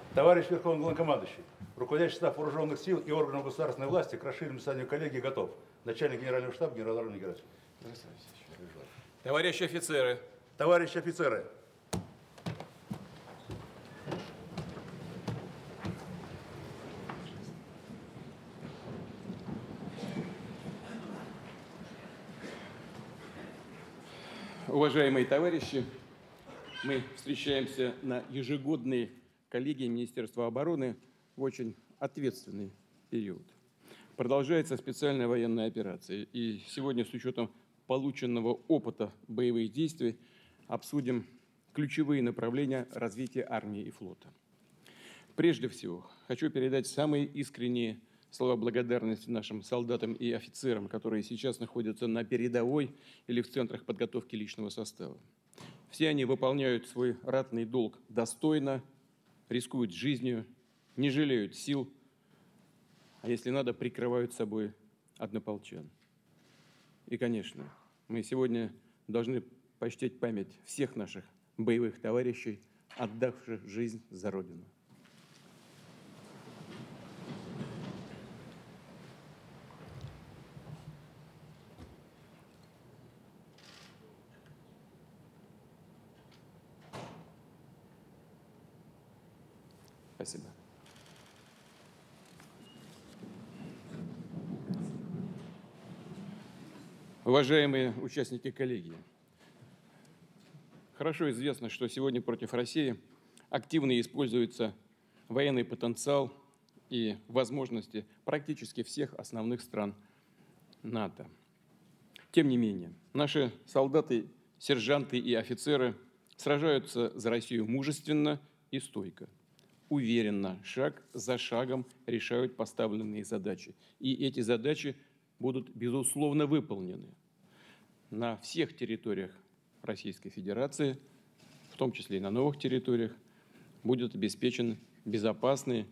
Товарищ Верховный Главнокомандующий, руководящий штаб вооруженных сил и органов государственной власти к расширенному заседанию коллегии готов. Начальник генерального штаба генерал-майор Герасимов. Товарищи офицеры. Товарищи офицеры. Уважаемые товарищи, мы встречаемся на ежегодной коллегии Министерства обороны в очень ответственный период. Продолжается специальная военная операция. И сегодня с учетом полученного опыта боевых действий обсудим ключевые направления развития армии и флота. Прежде всего, хочу передать самые искренние слова благодарности нашим солдатам и офицерам, которые сейчас находятся на передовой или в центрах подготовки личного состава. Все они выполняют свой ратный долг достойно, рискуют жизнью, не жалеют сил, а если надо, прикрывают собой однополчан. И, конечно, мы сегодня должны почтить память всех наших боевых товарищей, отдавших жизнь за Родину. Спасибо. Уважаемые участники коллегии, хорошо известно, что сегодня против России активно используется военный потенциал и возможности практически всех основных стран НАТО. Тем не менее, наши солдаты, сержанты и офицеры сражаются за Россию мужественно и стойко. Уверенно, шаг за шагом решают поставленные задачи. И эти задачи будут, безусловно, выполнены на всех территориях Российской Федерации, в том числе и на новых территориях, будет обеспечена безопасная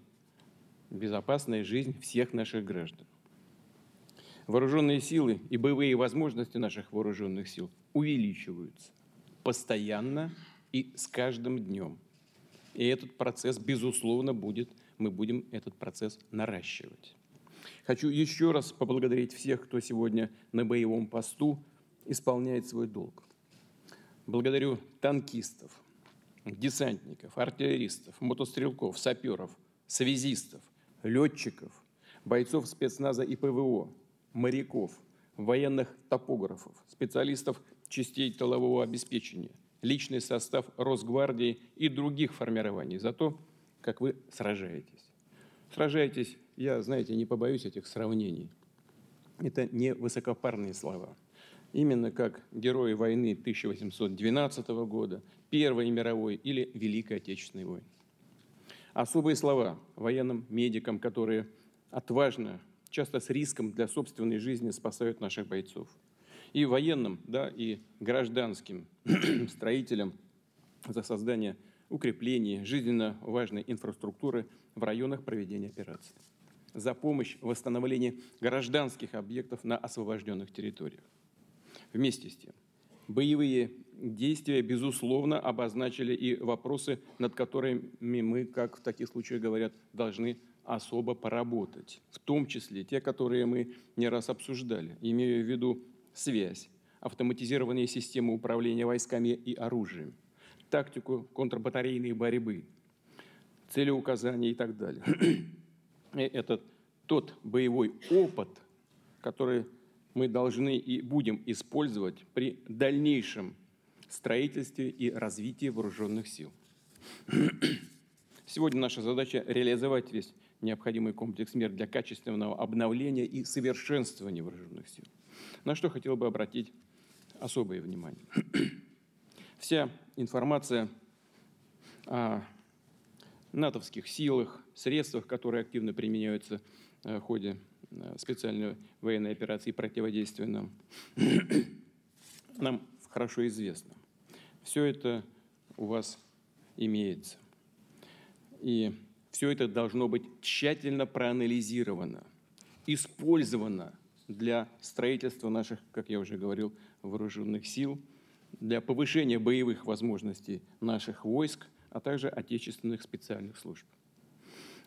жизнь всех наших граждан. Вооруженные силы и боевые возможности наших вооруженных сил увеличиваются постоянно и с каждым днем. И этот процесс, безусловно, мы будем этот процесс наращивать. Хочу еще раз поблагодарить всех, кто сегодня на боевом посту исполняет свой долг. Благодарю танкистов, десантников, артиллеристов, мотострелков, саперов, связистов, летчиков, бойцов спецназа и ПВО, моряков, военных топографов, специалистов частей тылового обеспечения, личный состав Росгвардии и других формирований за то, как вы сражаетесь. Сражаетесь, я, знаете, не побоюсь этих сравнений. Это не высокопарные слова. Именно как герои войны 1812 года, Первой мировой или Великой Отечественной войны. Особые слова военным медикам, которые отважно, часто с риском для собственной жизни спасают наших бойцов. И военным, да, и гражданским строителям за создание укреплений, жизненно важной инфраструктуры в районах проведения операций. За помощь в восстановлении гражданских объектов на освобожденных территориях. Вместе с тем, боевые действия, безусловно, обозначили и вопросы, над которыми мы, как в таких случаях говорят, должны особо поработать. В том числе те, которые мы не раз обсуждали. Имею в виду связь, автоматизированные системы управления войсками и оружием, тактику контрбатарейной борьбы, целеуказания и так далее. Это тот боевой опыт, который мы должны и будем использовать при дальнейшем строительстве и развитии вооруженных сил. Сегодня наша задача реализовать весь необходимый комплекс мер для качественного обновления и совершенствования вооруженных сил. На что хотел бы обратить особое внимание. Вся информация о натовских силах, средствах, которые активно применяются в ходе специальной военной операции противодействия нам хорошо известно. Все это у вас имеется. И все это должно быть тщательно проанализировано, использовано для строительства наших, как я уже говорил, вооруженных сил, для повышения боевых возможностей наших войск, а также отечественных специальных служб.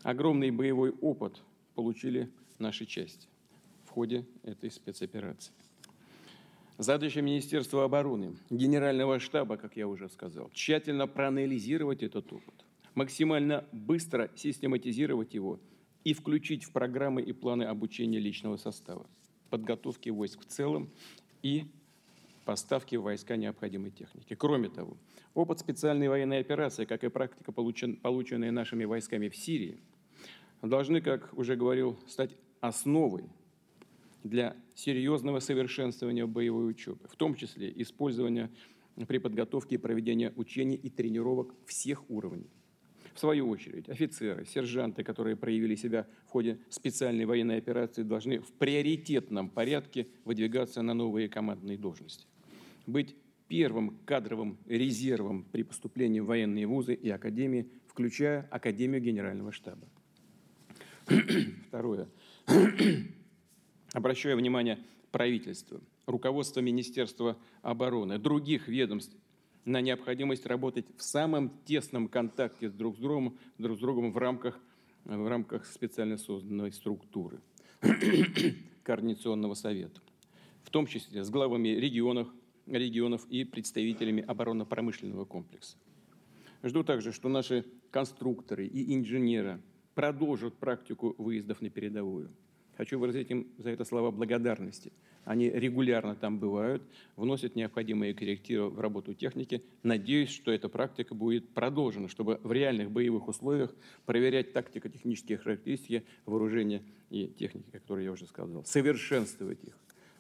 Огромный боевой опыт получили наши части в ходе этой спецоперации. Задача Министерства обороны, Генерального штаба, как я уже сказал, тщательно проанализировать этот опыт, максимально быстро систематизировать его и включить в программы и планы обучения личного состава, подготовки войск в целом и поставки в войска необходимой техники. Кроме того, опыт специальной военной операции, как и практика, полученная нашими войсками в Сирии, должны, как уже говорил, стать основой для серьезного совершенствования боевой учебы, в том числе использования при подготовке и проведении учений и тренировок всех уровней. В свою очередь, офицеры, сержанты, которые проявили себя в ходе специальной военной операции, должны в приоритетном порядке выдвигаться на новые командные должности, быть первым кадровым резервом при поступлении в военные вузы и академии, включая Академию Генерального штаба. Второе. Обращаю внимание правительства, руководства Министерства обороны, других ведомств на необходимость работать в самом тесном контакте друг с другом в рамках специально созданной структуры Координационного совета, в том числе с главами регионов и представителями оборонно-промышленного комплекса. Жду также, что наши конструкторы и инженеры продолжат практику выездов на передовую. Хочу выразить им за это слова благодарности. Они регулярно там бывают, вносят необходимые коррективы в работу техники. Надеюсь, что эта практика будет продолжена, чтобы в реальных боевых условиях проверять тактико-технические характеристики вооружения и техники, которые я уже сказал, совершенствовать их.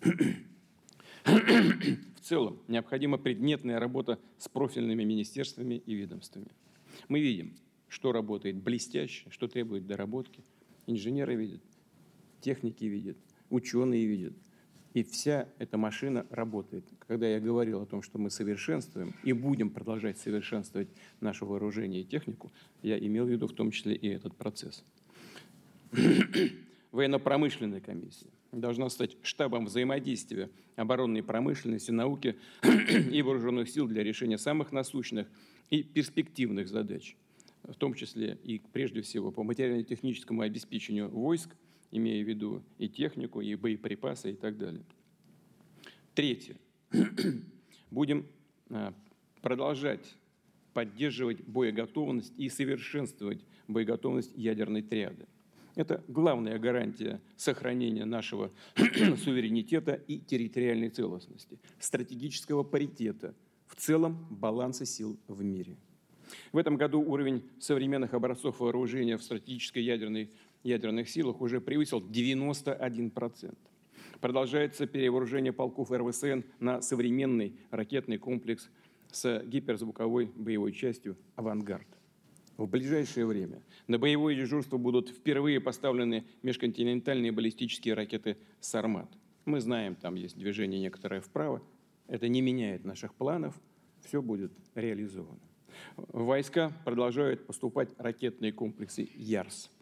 В целом, необходима предметная работа с профильными министерствами и ведомствами. Мы видим, что работает блестяще, что требует доработки. Инженеры видят, техники видят, ученые видят. И вся эта машина работает. Когда я говорил о том, что мы совершенствуем и будем продолжать совершенствовать наше вооружение и технику, я имел в виду в том числе и этот процесс. Военно-промышленная комиссия должна стать штабом взаимодействия оборонной промышленности, науки и вооруженных сил для решения самых насущных и перспективных задач, в том числе и прежде всего по материально-техническому обеспечению войск, имея в виду и технику, и боеприпасы и так далее. Третье. Будем продолжать поддерживать боеготовность и совершенствовать боеготовность ядерной триады. Это главная гарантия сохранения нашего суверенитета и территориальной целостности, стратегического паритета, в целом баланса сил в мире. В этом году уровень современных образцов вооружения в стратегической ядерных силах уже превысил 91%. Продолжается перевооружение полков РВСН на современный ракетный комплекс с гиперзвуковой боевой частью «Авангард». В ближайшее время на боевое дежурство будут впервые поставлены межконтинентальные баллистические ракеты «Сармат». Мы знаем, там есть движение некоторое вправо. Это не меняет наших планов, все будет реализовано. В войска продолжают поступать ракетные комплексы «Ярс».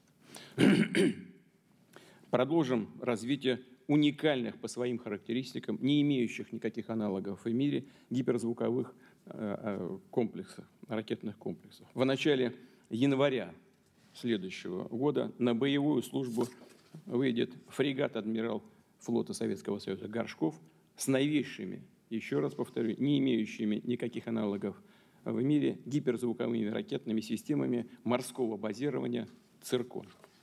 Продолжим развитие уникальных по своим характеристикам, не имеющих никаких аналогов в мире, гиперзвуковых комплексов, ракетных комплексов. В начале января следующего года на боевую службу выйдет фрегат «Адмирал» флота Советского Союза «Горшков» с новейшими, еще раз повторю, не имеющими никаких аналогов в мире гиперзвуковыми ракетными системами морского базирования «Циркон».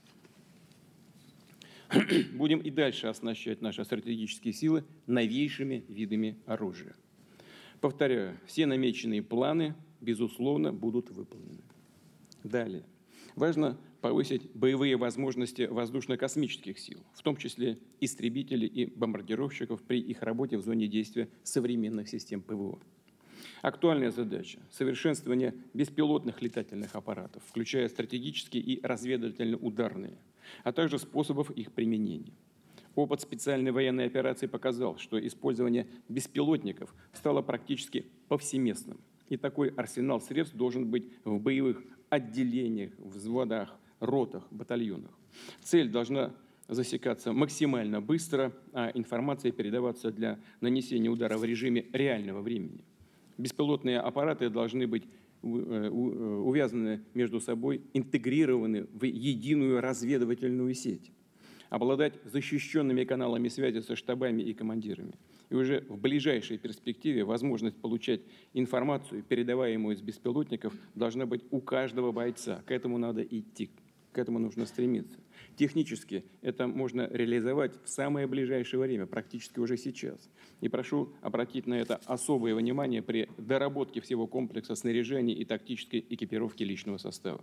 Будем и дальше оснащать наши стратегические силы новейшими видами оружия. Повторяю, все намеченные планы, безусловно, будут выполнены. Далее. Важно повысить боевые возможности воздушно-космических сил, в том числе истребителей и бомбардировщиков при их работе в зоне действия современных систем ПВО. Актуальная задача – совершенствование беспилотных летательных аппаратов, включая стратегические и разведывательно-ударные, а также способов их применения. Опыт специальной военной операции показал, что использование беспилотников стало практически повсеместным. И такой арсенал средств должен быть в боевых отделениях, взводах, ротах, батальонах. Цель должна засекаться максимально быстро, а информация передаваться для нанесения удара в режиме реального времени. Беспилотные аппараты должны быть увязаны между собой, интегрированы в единую разведывательную сеть, обладать защищенными каналами связи со штабами и командирами. И уже в ближайшей перспективе возможность получать информацию, передаваемую из беспилотников, должна быть у каждого бойца. К этому надо идти, к этому нужно стремиться. Технически это можно реализовать в самое ближайшее время, практически уже сейчас. И прошу обратить на это особое внимание при доработке всего комплекса снаряжения и тактической экипировки личного состава.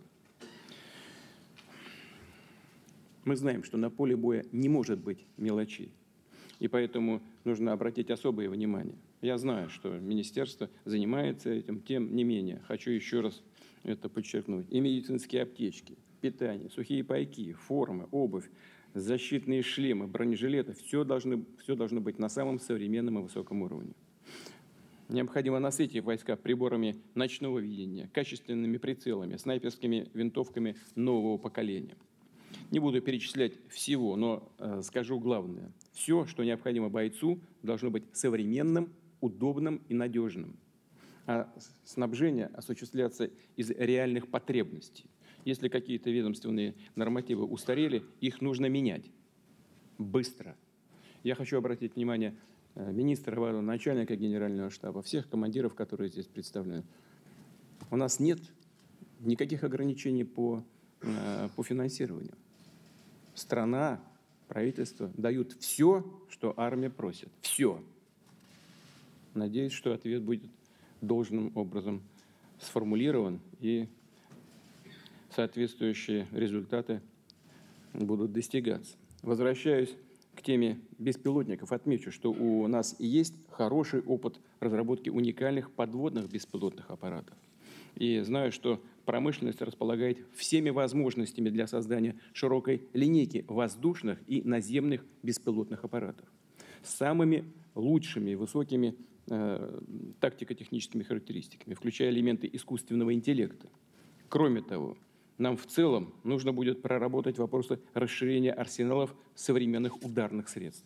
Мы знаем, что на поле боя не может быть мелочей, и поэтому нужно обратить особое внимание. Я знаю, что министерство занимается этим, тем не менее, хочу еще раз это подчеркнуть. И медицинские аптечки, питание, сухие пайки, формы, обувь, защитные шлемы, бронежилеты, все должно быть на самом современном и высоком уровне. Необходимо насытить войска приборами ночного видения, качественными прицелами, снайперскими винтовками нового поколения. Не буду перечислять всего, но скажу главное. Все, что необходимо бойцу, должно быть современным, удобным и надежным. А снабжение осуществляться из реальных потребностей. Если какие-то ведомственные нормативы устарели, их нужно менять быстро. Я хочу обратить внимание министра обороны, начальника генерального штаба, всех командиров, которые здесь представлены. У нас нет никаких ограничений по финансированию. Страна, правительство дают все, что армия просит. Все. Надеюсь, что ответ будет должным образом сформулирован и соответствующие результаты будут достигаться. Возвращаюсь к теме беспилотников. Отмечу, что у нас и есть хороший опыт разработки уникальных подводных беспилотных аппаратов. И знаю, что промышленность располагает всеми возможностями для создания широкой линейки воздушных и наземных беспилотных аппаратов с самыми лучшими и высокими тактико-техническими характеристиками, включая элементы искусственного интеллекта. Кроме того, нам в целом нужно будет проработать вопросы расширения арсеналов современных ударных средств.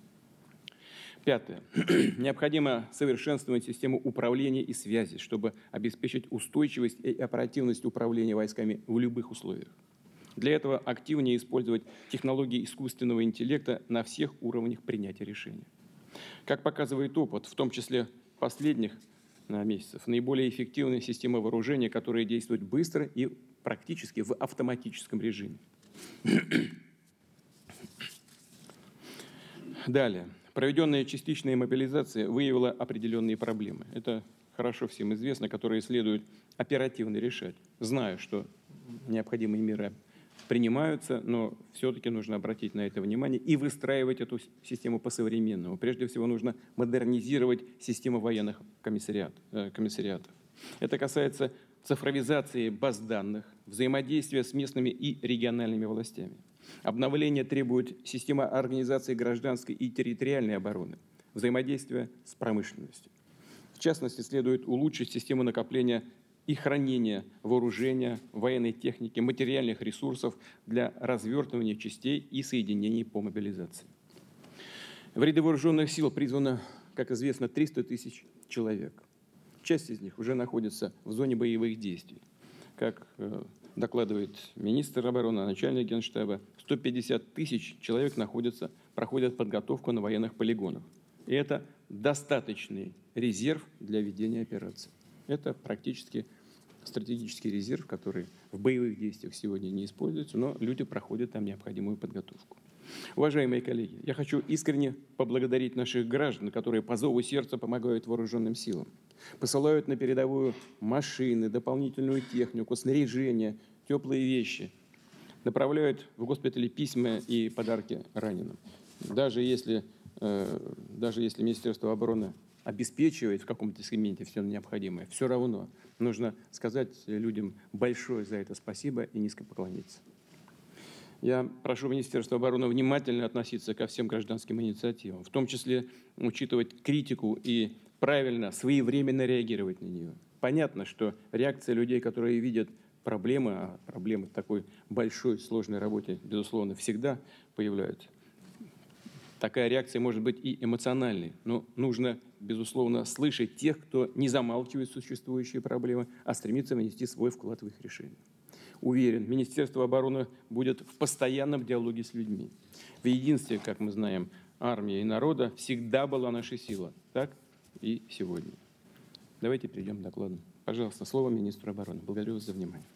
Пятое. Необходимо совершенствовать систему управления и связи, чтобы обеспечить устойчивость и оперативность управления войсками в любых условиях. Для этого активнее использовать технологии искусственного интеллекта на всех уровнях принятия решений. Как показывает опыт, в том числе последних месяцев, наиболее эффективная система вооружения, которая действует быстро и практически в автоматическом режиме. Далее. Проведенная частичная мобилизация выявила определенные проблемы. Это хорошо всем известно, которые следует оперативно решать. Знаю, что необходимые меры принимаются, но все-таки нужно обратить на это внимание и выстраивать эту систему по-современному. Прежде всего нужно модернизировать систему военных комиссариатов. Это касается цифровизации баз данных, взаимодействия с местными и региональными властями. Обновление требует системы организации гражданской и территориальной обороны, взаимодействия с промышленностью. В частности, следует улучшить систему накопления и хранения вооружения, военной техники, материальных ресурсов для развертывания частей и соединений по мобилизации. В ряды вооруженных сил призвано, как известно, 300 тысяч человек. Часть из них уже находится в зоне боевых действий. Как докладывает министр обороны, начальник Генштаба, 150 тысяч человек проходят подготовку на военных полигонах. И это достаточный резерв для ведения операций. Это практически стратегический резерв, который в боевых действиях сегодня не используется, но люди проходят там необходимую подготовку. Уважаемые коллеги, я хочу искренне поблагодарить наших граждан, которые по зову сердца помогают вооруженным силам, посылают на передовую машины, дополнительную технику, снаряжение, теплые вещи, направляют в госпитали письма и подарки раненым. Даже если Министерство обороны обеспечивает в каком-то сегменте все необходимое, все равно нужно сказать людям большое за это спасибо и низко поклониться. Я прошу Министерство обороны внимательно относиться ко всем гражданским инициативам, в том числе учитывать критику и правильно, своевременно реагировать на нее. Понятно, что реакция людей, которые видят проблемы, а проблемы в такой большой, сложной работе, безусловно, всегда появляются. Такая реакция может быть и эмоциональной, но нужно, безусловно, слышать тех, кто не замалчивает существующие проблемы, а стремится внести свой вклад в их решение. Уверен, Министерство обороны будет в постоянном диалоге с людьми. В единстве, как мы знаем, армии и народа всегда была наша сила. Так и сегодня. Давайте перейдем к докладу. Пожалуйста, слово министру обороны. Благодарю вас за внимание.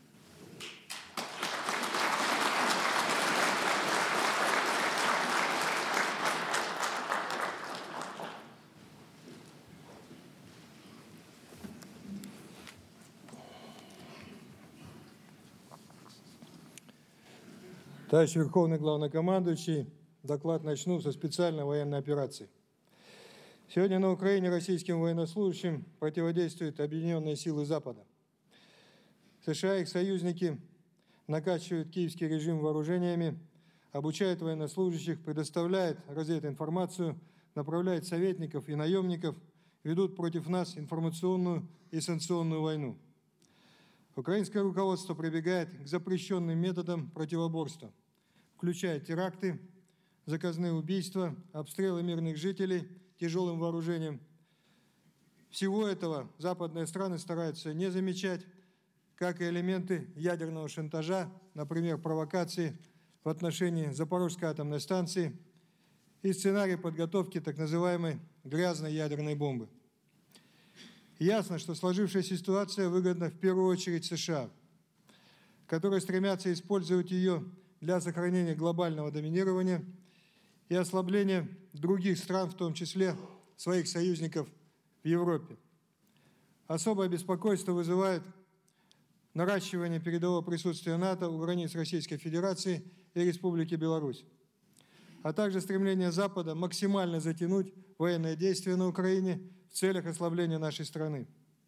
Товарищ Верховный Главнокомандующий, доклад начну со специальной военной операции. Сегодня на Украине российским военнослужащим противодействуют объединенные силы Запада. США и их союзники накачивают киевский режим вооружениями, обучают военнослужащих, предоставляют развединформацию, направляют советников и наемников, ведут против нас информационную и санкционную войну. Украинское руководство прибегает к запрещенным методам противоборства, включая теракты, заказные убийства, обстрелы мирных жителей тяжелым вооружением. Всего этого западные страны стараются не замечать, как и элементы ядерного шантажа, например, провокации в отношении Запорожской атомной станции и сценарий подготовки так называемой грязной ядерной бомбы. Ясно, что сложившаяся ситуация выгодна в первую очередь США, которые стремятся использовать ее для сохранения глобального доминирования и ослабления других стран, в том числе своих союзников в Европе. Особое беспокойство вызывает наращивание передового присутствия НАТО у границ Российской Федерации и Республики Беларусь, а также стремление Запада максимально затянуть военные действия на Украине в целях ослабления нашей страны.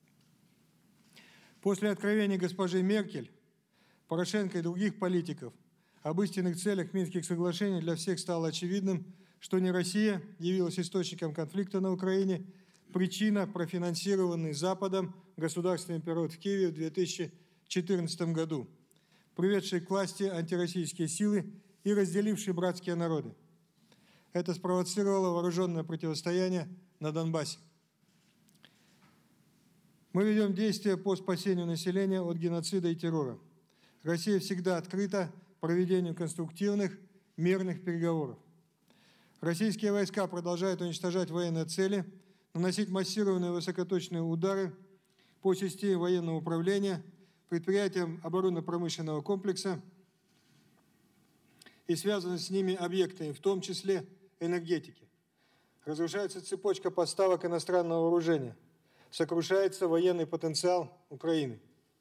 После откровений госпожи Меркель, Порошенко и других политиков об истинных целях Минских соглашений для всех стало очевидным, что не Россия явилась источником конфликта на Украине, причина – профинансированный Западом государственный переворот в Киеве в 2014 году, приведший к власти антироссийские силы и разделивший братские народы. Это спровоцировало вооруженное противостояние на Донбассе. Мы ведем действия по спасению населения от геноцида и террора. Россия всегда открыта проведению конструктивных, мирных переговоров. Российские войска продолжают уничтожать военные цели, наносить массированные высокоточные удары по системе военного управления, предприятиям оборонно-промышленного комплекса и связанные с ними объектами, в том числе энергетики. Разрушается цепочка поставок иностранного вооружения, сокрушается военный потенциал Украины.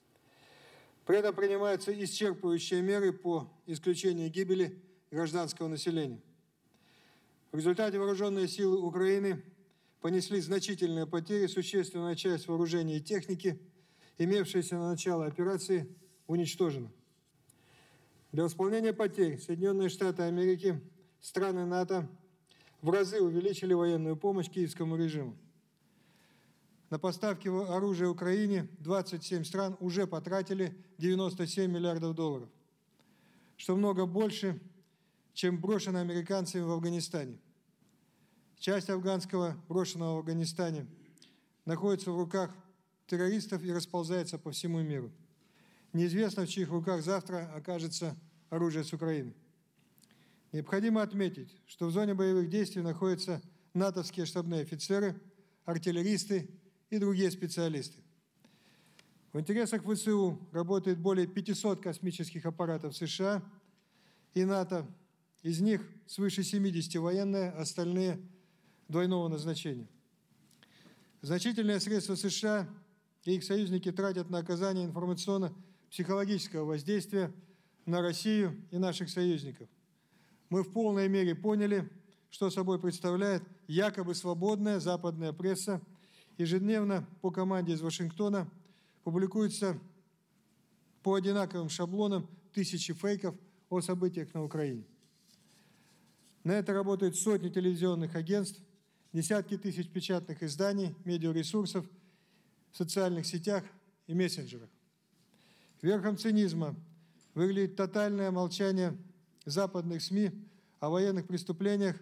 При этом принимаются исчерпывающие меры по исключению гибели гражданского населения. В результате вооруженные силы Украины понесли значительные потери, существенная часть вооружения и техники, имевшаяся на начало операции, уничтожена. Для восполнения потерь Соединенные Штаты Америки, страны НАТО в разы увеличили военную помощь киевскому режиму. На поставки оружия Украине 27 стран уже потратили 97 миллиардов долларов, что много больше, чем брошено американцами в Афганистане. Часть афганского, брошенного в Афганистане, находится в руках террористов и расползается по всему миру. Неизвестно, в чьих руках завтра окажется оружие с Украины. Необходимо отметить, что в зоне боевых действий находятся натовские штабные офицеры, артиллеристы и другие специалисты. В интересах ВСУ работает более 500 космических аппаратов США и НАТО. Из них свыше 70 военные, остальные двойного назначения. Значительные средства США и их союзники тратят на оказание информационно-психологического воздействия на Россию и наших союзников. Мы в полной мере поняли, что собой представляет якобы свободная западная пресса. Ежедневно по команде из Вашингтона публикуются по одинаковым шаблонам тысячи фейков о событиях на Украине. На это работают сотни телевизионных агентств, десятки тысяч печатных изданий, медиаресурсов, в социальных сетях и мессенджерах. Верхом цинизма выглядит тотальное молчание западных СМИ о военных преступлениях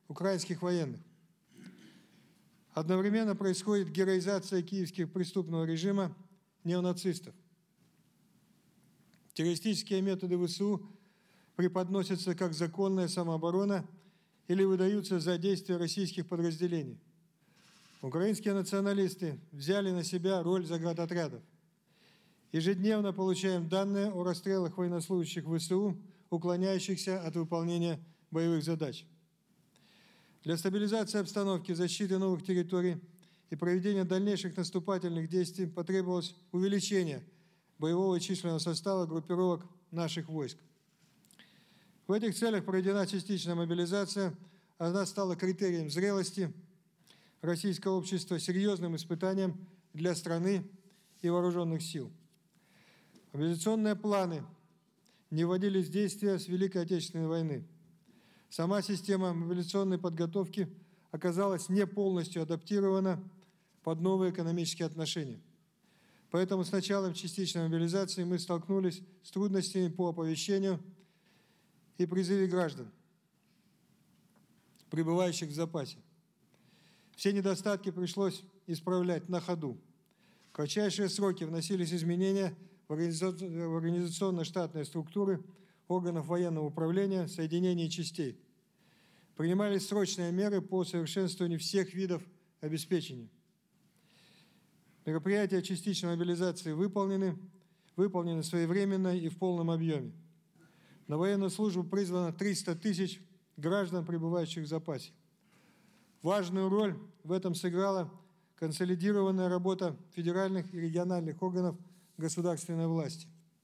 украинских военных. Одновременно происходит героизация киевских преступного режима неонацистов. Террористические методы ВСУ преподносятся как законная самооборона или выдаются за действия российских подразделений. Украинские националисты взяли на себя роль заградотрядов. Ежедневно получаем данные о расстрелах военнослужащих ВСУ, уклоняющихся от выполнения боевых задач. Для стабилизации обстановки, защиты новых территорий и проведения дальнейших наступательных действий потребовалось увеличение боевого и численного состава группировок наших войск. В этих целях проведена частичная мобилизация. Она стала критерием зрелости российского общества, серьезным испытанием для страны и вооруженных сил. Мобилизационные планы не вводились в действие с Великой Отечественной войны. Сама система мобилизационной подготовки оказалась не полностью адаптирована под новые экономические отношения. Поэтому с началом частичной мобилизации мы столкнулись с трудностями по оповещению и призыве граждан, пребывающих в запасе. Все недостатки пришлось исправлять на ходу. В кратчайшие сроки вносились изменения в организационно-штатные структуры органов военного управления, соединений и частей. Принимались срочные меры по совершенствованию всех видов обеспечения. Мероприятия частичной мобилизации выполнены своевременно и в полном объеме. На военную службу призвано 300 тысяч граждан, пребывающих в запасе. Важную роль в этом сыграла консолидированная работа федеральных и региональных органов государственной власти.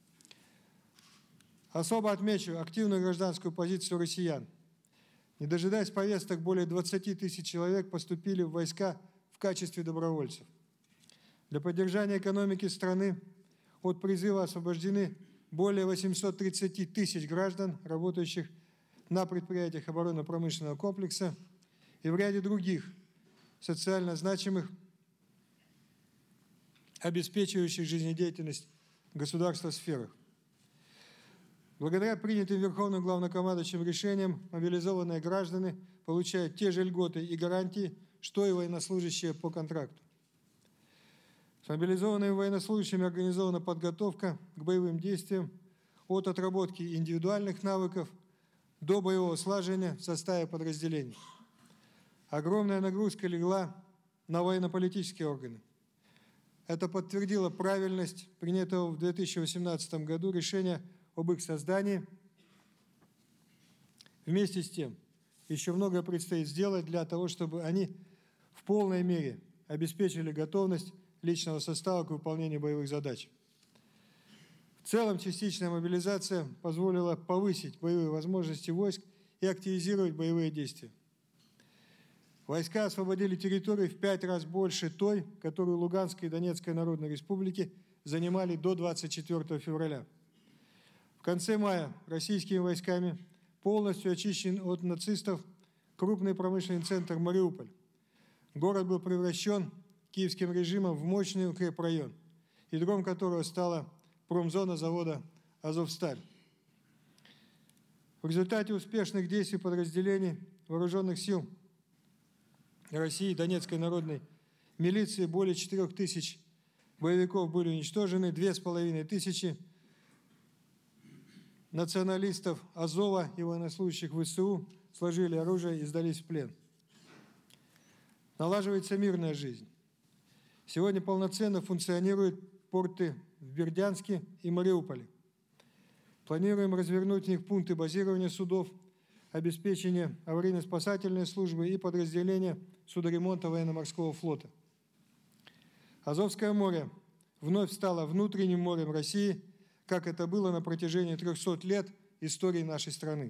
Особо отмечу активную гражданскую позицию россиян. Не дожидаясь повесток, более 20 тысяч человек поступили в войска в качестве добровольцев. Для поддержания экономики страны от призыва освобождены более 830 тысяч граждан, работающих на предприятиях оборонно-промышленного комплекса и в ряде других социально значимых, обеспечивающих жизнедеятельность государства сферах. Благодаря принятым Верховным Главнокомандующим решениям мобилизованные граждане получают те же льготы и гарантии, что и военнослужащие по контракту. С мобилизованными военнослужащими организована подготовка к боевым действиям от отработки индивидуальных навыков до боевого слаживания в составе подразделений. Огромная нагрузка легла на военно-политические органы. Это подтвердило правильность принятого в 2018 году решения об их создании. Вместе с тем, еще многое предстоит сделать для того, чтобы они в полной мере обеспечили готовность личного состава к выполнению боевых задач. В целом, частичная мобилизация позволила повысить боевые возможности войск и активизировать боевые действия. Войска освободили территории в 5 раз больше той, которую Луганская и Донецкая Народные Республики занимали до 24 февраля. В конце мая российскими войсками полностью очищен от нацистов крупный промышленный центр Мариуполь. Город был превращен киевским режимом в мощный укрепрайон, ядром которого стала промзона завода «Азовсталь». В результате успешных действий подразделений Вооруженных сил России и Донецкой народной милиции более 4 тысяч боевиков были уничтожены, 2500 националистов Азова и военнослужащих ВСУ сложили оружие и сдались в плен. Налаживается мирная жизнь. Сегодня полноценно функционируют порты в Бердянске и Мариуполе. Планируем развернуть в них пункты базирования судов, обеспечение аварийно-спасательной службы и подразделения судоремонта военно-морского флота. Азовское море вновь стало внутренним морем России, как это было на протяжении 300 лет истории нашей страны.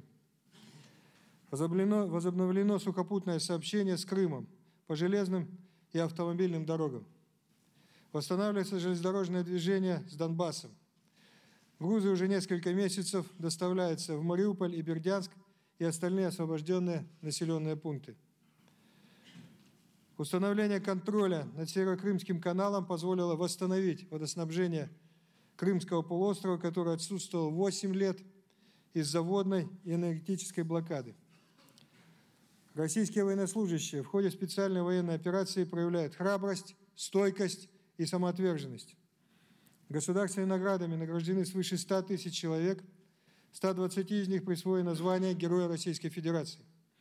Возобновлено сухопутное сообщение с Крымом по железным и автомобильным дорогам. Восстанавливается железнодорожное движение с Донбассом. Грузы уже несколько месяцев доставляются в Мариуполь и Бердянск и остальные освобожденные населенные пункты. Установление контроля над Северокрымским каналом позволило восстановить водоснабжение Крымского полуострова, который отсутствовал 8 лет из-за водной и энергетической блокады. Российские военнослужащие в ходе специальной военной операции проявляют храбрость, стойкость и самоотверженность. Государственными наградами награждены свыше 100 тысяч человек, 120 из них присвоено звание Героя Российской Федерации.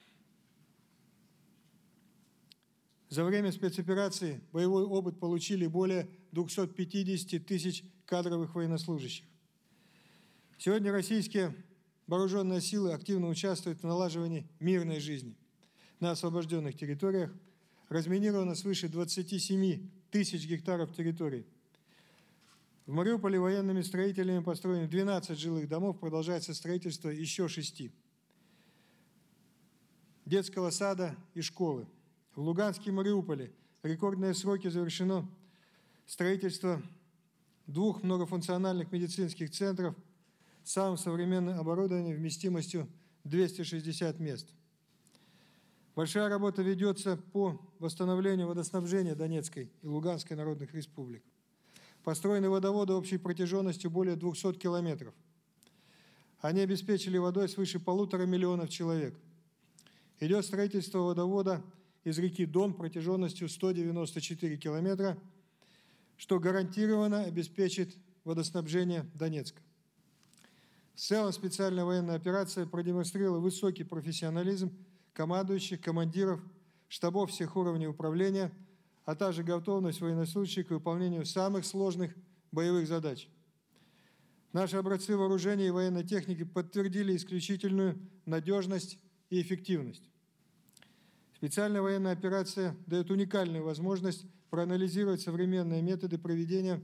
За время спецоперации боевой опыт получили более 250 тысяч кадровых военнослужащих. Сегодня российские вооруженные силы активно участвуют в налаживании мирной жизни на освобожденных территориях. Разминировано свыше 27 тысяч гектаров территорий. В Мариуполе военными строителями построено 12 жилых домов, продолжается строительство еще 6. Детского сада и школы. В Луганске и Мариуполе рекордные сроки завершено строительство 2 многофункциональных медицинских центров с самым современным оборудованием вместимостью 260 мест. Большая работа ведется по восстановлению водоснабжения Донецкой и Луганской народных республик. Построены водоводы общей протяженностью более 200 километров. Они обеспечили водой свыше 1,5 миллиона человек. Идет строительство водовода из реки Дон протяженностью 194 километра, что гарантированно обеспечит водоснабжение Донецка. В целом специальная военная операция продемонстрировала высокий профессионализм командующих, командиров, штабов всех уровней управления, а также готовность военнослужащих к выполнению самых сложных боевых задач. Наши образцы вооружения и военной техники подтвердили исключительную надежность и эффективность. Специальная военная операция дает уникальную возможность проанализировать современные методы проведения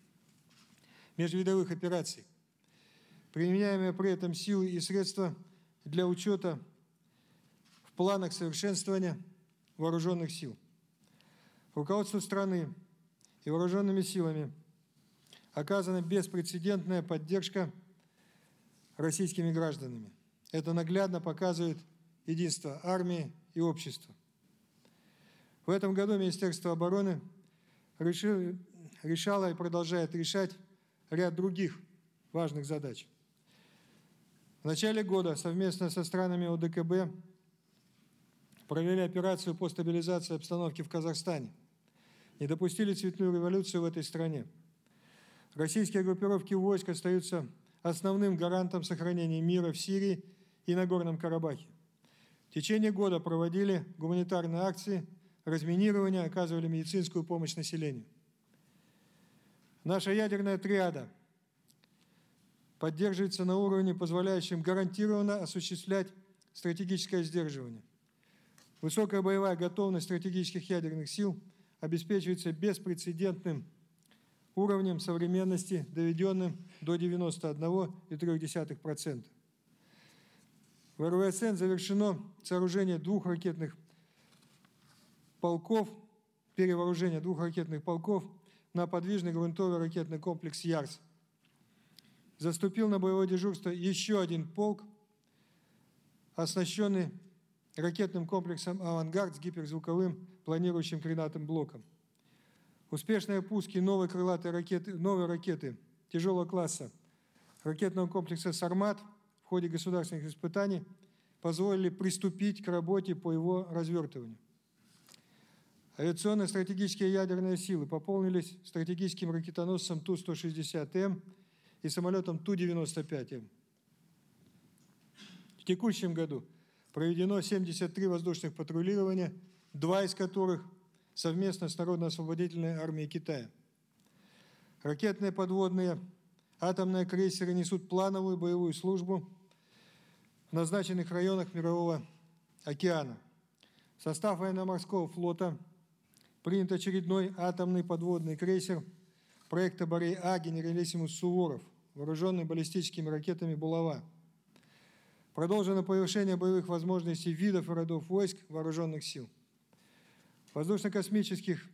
межвидовых операций, применяемые при этом силы и средства для учета в планах совершенствования вооруженных сил. Руководству страны и вооруженными силами оказана беспрецедентная поддержка российскими гражданами. Это наглядно показывает единство армии и общества. В этом году Министерство обороны решало и продолжает решать ряд других важных задач. В начале года совместно со странами ОДКБ провели операцию по стабилизации обстановки в Казахстане. Не допустили цветную революцию в этой стране. Российские группировки войск остаются основным гарантом сохранения мира в Сирии и Нагорном Карабахе. В течение года проводили гуманитарные акции, разминирования, оказывали медицинскую помощь населению. Наша ядерная триада поддерживается на уровне, позволяющем гарантированно осуществлять стратегическое сдерживание. Высокая боевая готовность стратегических ядерных сил обеспечивается беспрецедентным уровнем современности, доведенным до 91,3%. В РВСН завершено сооружение 2 ракетных полков, перевооружение 2 ракетных полков на подвижный грунтовый ракетный комплекс «Ярс». Заступил на боевое дежурство еще 1 полк, оснащенный ракетным комплексом «Авангард» с гиперзвуковым планирующим крылатым блоком. Успешные пуски новой ракеты тяжелого класса ракетного комплекса «Сармат» в ходе государственных испытаний позволили приступить к работе по его развертыванию. Авиационные стратегические ядерные силы пополнились стратегическим ракетоносцем Ту-160М и самолетом Ту-95М. В текущем году проведено 73 воздушных патрулирования, 2 из которых совместно с Народно-освободительной армией Китая. Ракетные, подводные, атомные крейсеры несут плановую боевую службу в назначенных районах Мирового океана. В состав военно-морского флота принят очередной атомный подводный крейсер проекта «Борей-А» генералиссимус Суворов, вооруженный баллистическими ракетами «Булава». Продолжено повышение боевых возможностей видов и родов войск вооруженных сил. В воздушно-космических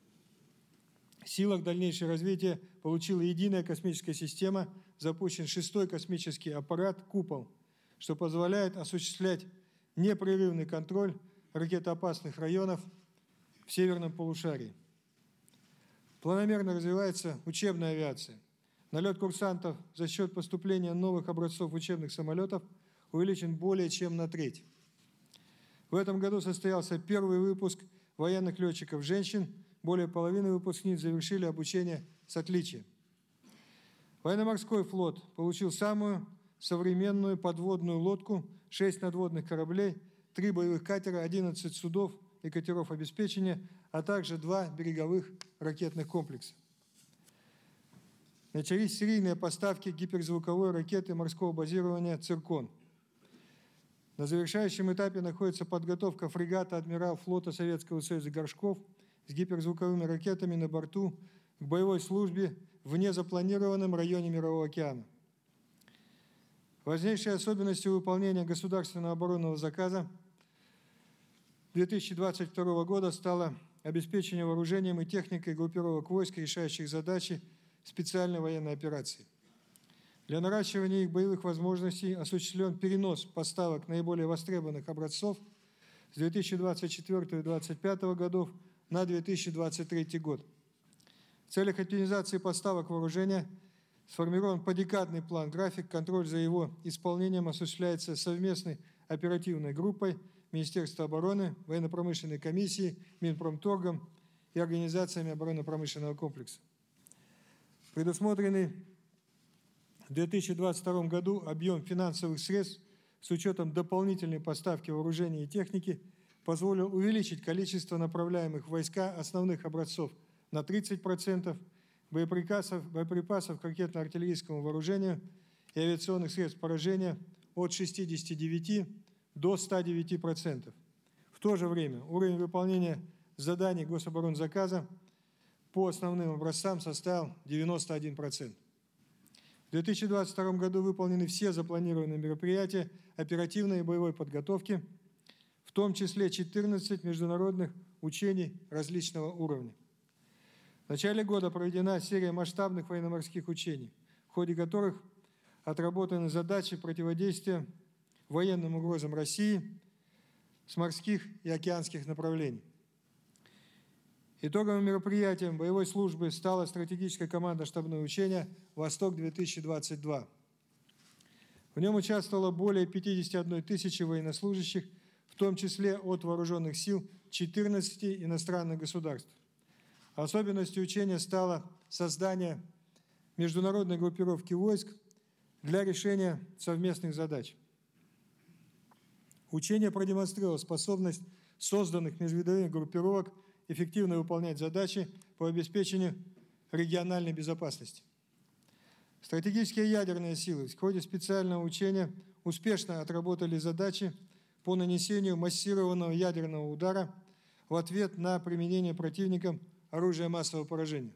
силах дальнейшее развитие получила единая космическая система, запущен 6-й космический аппарат «Купол», что позволяет осуществлять непрерывный контроль ракетоопасных районов в северном полушарии. Планомерно развивается учебная авиация. Налет курсантов за счет поступления новых образцов учебных самолетов увеличен более чем на треть. В этом году состоялся первый выпуск военных летчиков-женщин. Более половины выпускниц завершили обучение с отличием. Военно-морской флот получил самую современную подводную лодку, 6 надводных кораблей, 3 боевых катера, 11 судов и катеров обеспечения, а также 2 береговых ракетных комплекса. Начались серийные поставки гиперзвуковой ракеты морского базирования «Циркон». На завершающем этапе находится подготовка фрегата «Адмирал» флота Советского Союза «Горшков» с гиперзвуковыми ракетами на борту к боевой службе в незапланированном районе Мирового океана. Важнейшей особенностью выполнения государственного оборонного заказа 2022 года стало обеспечение вооружением и техникой группировок войск, решающих задачи специальной военной операции. Для наращивания их боевых возможностей осуществлен перенос поставок наиболее востребованных образцов с 2024-2025 годов на 2023 год. В целях оптимизации поставок вооружения сформирован подекадный план-график, контроль за его исполнением осуществляется совместной оперативной группой Министерства обороны, военно-промышленной комиссии, Минпромторгом и организациями оборонно-промышленного комплекса. Предусмотренный в 2022 году объем финансовых средств с учетом дополнительной поставки вооружения и техники позволил увеличить количество направляемых в войска основных образцов на 30%, боеприпасов к ракетно-артиллерийскому вооружению и авиационных средств поражения от 69 до 109%. В то же время уровень выполнения заданий гособоронзаказа по основным образцам составил 91%. В 2022 году выполнены все запланированные мероприятия оперативной и боевой подготовки, в том числе 14 международных учений различного уровня. В начале года проведена серия масштабных военно-морских учений, в ходе которых отработаны задачи противодействия военным угрозам России с морских и океанских направлений. Итоговым мероприятием боевой службы стало стратегическое командно-штабное учение «Восток-2022». В нем участвовало более 51 тысячи военнослужащих, в том числе от вооруженных сил 14 иностранных государств. Особенностью учения стало создание международной группировки войск для решения совместных задач. Учение продемонстрировало способность созданных межвидовых группировок эффективно выполнять задачи по обеспечению региональной безопасности. Стратегические ядерные силы в ходе специального учения успешно отработали задачи по нанесению массированного ядерного удара в ответ на применение противником оружия массового поражения.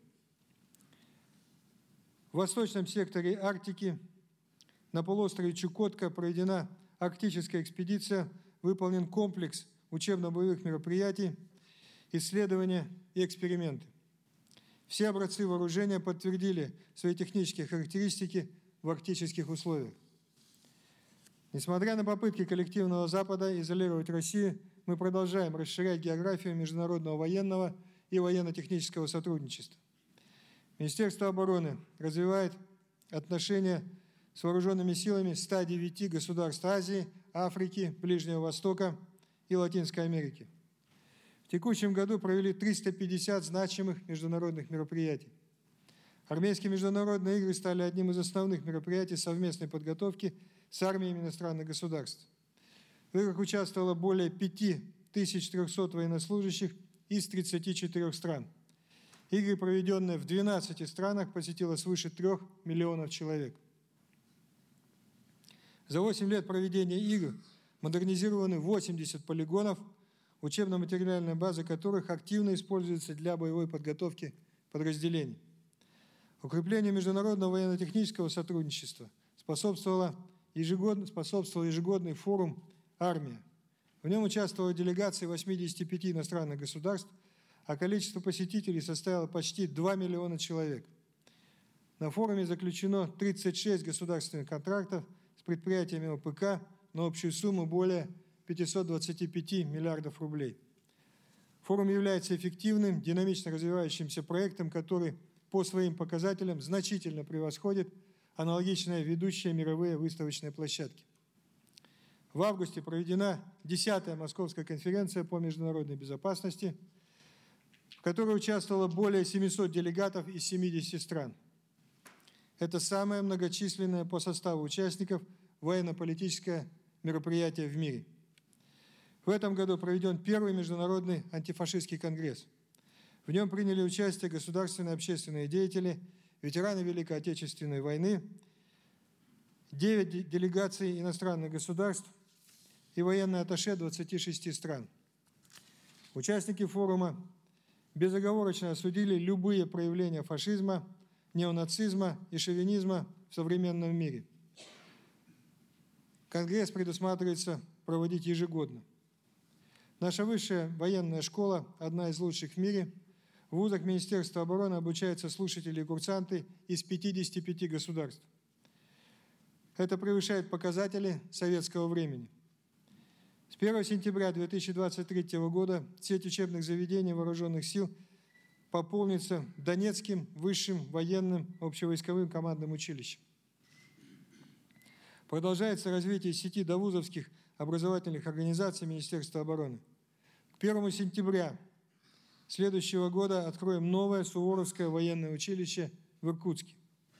В восточном секторе Арктики на полуострове Чукотка проведена арктическая экспедиция, выполнен комплекс учебно-боевых мероприятий, исследования и эксперименты. Все образцы вооружения подтвердили свои технические характеристики в арктических условиях. Несмотря на попытки коллективного Запада изолировать Россию, мы продолжаем расширять географию международного военного и военно-технического сотрудничества. Министерство обороны развивает отношения с вооруженными силами 109 государств Азии, Африки, Ближнего Востока и Латинской Америки. В текущем году провели 350 значимых международных мероприятий. Армейские международные игры стали одним из основных мероприятий совместной подготовки с армиями иностранных государств. В играх участвовало более 5300 военнослужащих из 34 стран. Игры, проведенные в 12 странах, посетило свыше 3 миллионов человек. За 8 лет проведения игр модернизированы 80 полигонов, учебно-материальная база которых активно используется для боевой подготовки подразделений. Укреплению международного военно-технического сотрудничества способствовал ежегодный форум «Армия». В нем участвовала делегация 85 иностранных государств, а количество посетителей составило почти 2 миллиона человек. На форуме заключено 36 государственных контрактов с предприятиями ОПК на общую сумму более 525 миллиардов рублей. Форум является эффективным, динамично развивающимся проектом, который по своим показателям значительно превосходит аналогичные ведущие мировые выставочные площадки. В августе проведена 10-я Московская конференция по международной безопасности, в которой участвовало более 700 делегатов из 70 стран. Это самое многочисленное по составу участников военно-политическое мероприятие в мире. В этом году проведен первый международный антифашистский конгресс. В нем приняли участие государственные и общественные деятели, ветераны Великой Отечественной войны, 9 делегаций иностранных государств и военные атташе 26 стран. Участники форума безоговорочно осудили любые проявления фашизма, неонацизма и шовинизма в современном мире. Конгресс предусматривается проводить ежегодно. Наша высшая военная школа, одна из лучших в мире, в вузах Министерства обороны обучаются слушатели и курсанты из 55 государств. Это превышает показатели советского времени. С 1 сентября 2023 года сеть учебных заведений вооруженных сил пополнится Донецким высшим военным общевойсковым командным училищем. Продолжается развитие сети довузовских образовательных организаций Министерства обороны. К 1 сентября следующего года откроем новое Суворовское военное училище в Иркутске.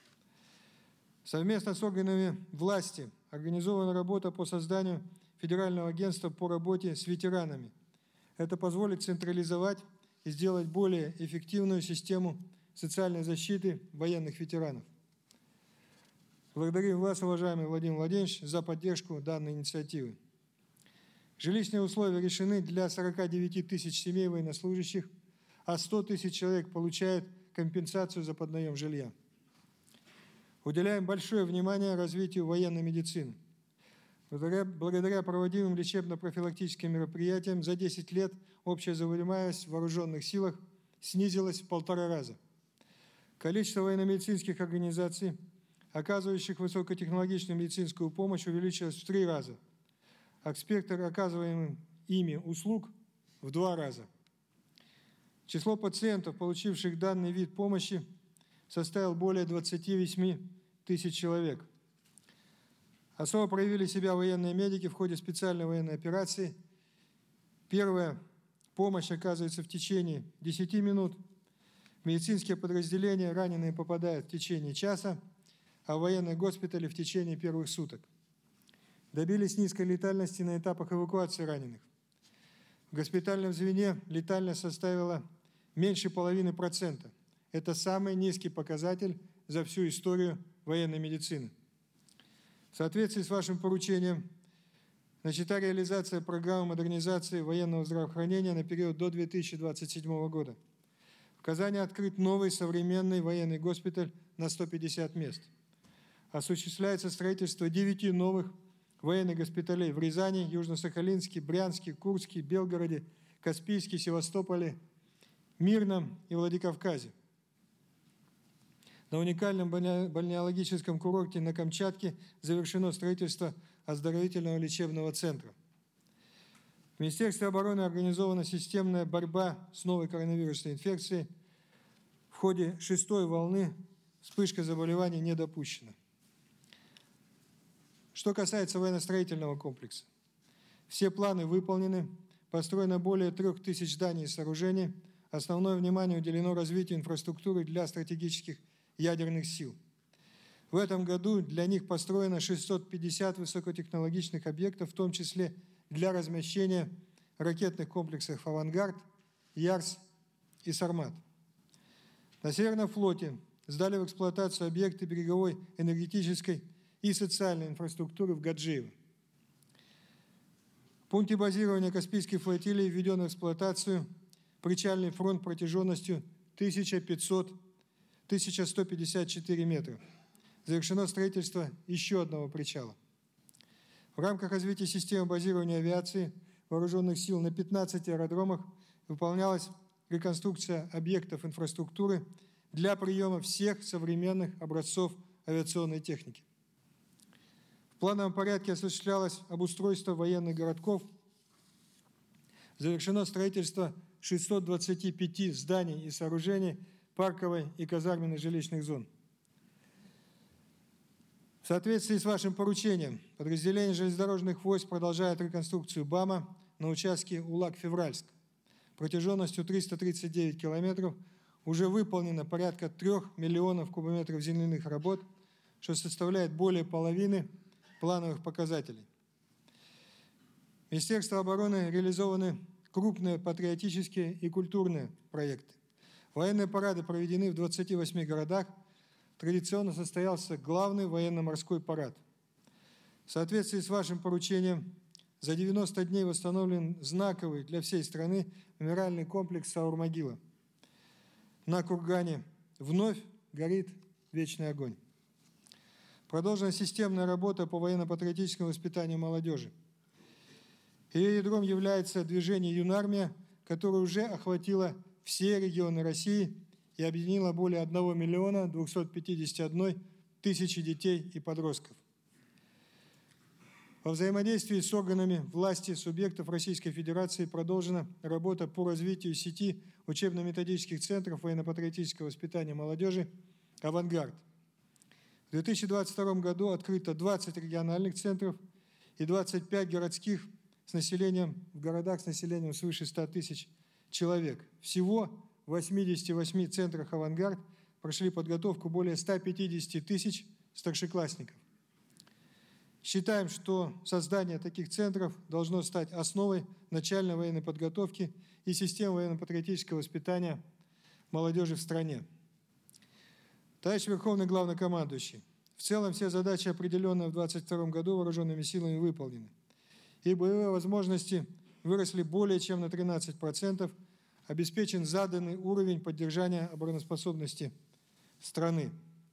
Совместно с органами власти организована работа по созданию Федерального агентства по работе с ветеранами. Это позволит централизовать и сделать более эффективную систему социальной защиты военных ветеранов. Благодарю вас, уважаемый Владимир Владимирович, за поддержку данной инициативы. Жилищные условия решены для 49 тысяч семей военнослужащих, а 100 тысяч человек получают компенсацию за поднаем жилья. Уделяем большое внимание развитию военной медицины. Благодаря проводимым лечебно-профилактическим мероприятиям за 10 лет общая заболеваемость в вооруженных силах снизилась в 1,5 раза. Количество военно-медицинских организаций, оказывающих высокотехнологичную медицинскую помощь, увеличилось в 3 раза, а спектр оказываемых ими услуг в 2 раза. Число пациентов, получивших данный вид помощи, составил более 28 тысяч человек. Особо проявили себя военные медики в ходе специальной военной операции. Первая помощь оказывается в течение 10 минут. В медицинские подразделения раненые попадают в течение часа, а в военные госпитали в течение первых суток. Добились низкой летальности на этапах эвакуации раненых. В госпитальном звене летальность составила меньше 0,5%. Это самый низкий показатель за всю историю военной медицины. В соответствии с вашим поручением начата реализация программы модернизации военного здравоохранения на период до 2027 года. В Казани открыт новый современный военный госпиталь на 150 мест. Осуществляется строительство 9 новых военных госпиталей в Рязани, Южно-Сахалинске, Брянске, Курске, Белгороде, Каспийске, Севастополе, Мирном и Владикавказе. На уникальном бальнеологическом курорте на Камчатке завершено строительство оздоровительного лечебного центра. В Министерстве обороны организована системная борьба с новой коронавирусной инфекцией. В ходе 6-й волны вспышка заболеваний не допущена. Что касается военно-строительного комплекса, все планы выполнены, построено более 3000 зданий и сооружений. Основное внимание уделено развитию инфраструктуры для стратегических ядерных сил. В этом году для них построено 650 высокотехнологичных объектов, в том числе для размещения ракетных комплексов «Авангард», «Ярс» и «Сармат». На Северном флоте сдали в эксплуатацию объекты береговой, энергетической и социальной инфраструктуры в Гаджиево. В пункте базирования Каспийской флотилии введен в эксплуатацию причальный фронт протяженностью 1154 метра. Завершено строительство еще одного причала. В рамках развития системы базирования авиации вооруженных сил на 15 аэродромах выполнялась реконструкция объектов инфраструктуры для приема всех современных образцов авиационной техники. В плановом порядке осуществлялось обустройство военных городков. Завершено строительство 625 зданий и сооружений парковой и казарменных жилищных зон. В соответствии с вашим поручением, подразделение железнодорожных войск продолжает реконструкцию БАМа на участке Улак-Февральск. Протяженностью 339 километров уже выполнено порядка 3 миллионов кубометров земляных работ, что составляет более половины плановых показателей. Министерством обороны реализованы крупные патриотические и культурные проекты. Военные парады проведены в 28 городах. Традиционно состоялся главный военно-морской парад. В соответствии с вашим поручением, за 90 дней восстановлен знаковый для всей страны мемориальный комплекс Саур-могила. На кургане вновь горит вечный огонь. Продолжена системная работа по военно-патриотическому воспитанию молодежи. Ее ядром является движение «Юнармия», которое уже охватило все регионы России и объединило более 1 миллиона 251 тысячи детей и подростков. Во взаимодействии с органами власти субъектов Российской Федерации продолжена работа по развитию сети учебно-методических центров военно-патриотического воспитания молодежи «Авангард». В 2022 году открыто 20 региональных центров и 25 городских с населением, в городах с населением свыше 100 тысяч человек. Всего в 88 центрах «Авангард» прошли подготовку более 150 тысяч старшеклассников. Считаем, что создание таких центров должно стать основой начальной военной подготовки и системы военно-патриотического воспитания молодежи в стране. Товарищ Верховный Главнокомандующий, в целом все задачи, определенные в 2022 году вооруженными силами, выполнены. И боевые возможности выросли более чем на 13%, обеспечен заданный уровень поддержания обороноспособности страны.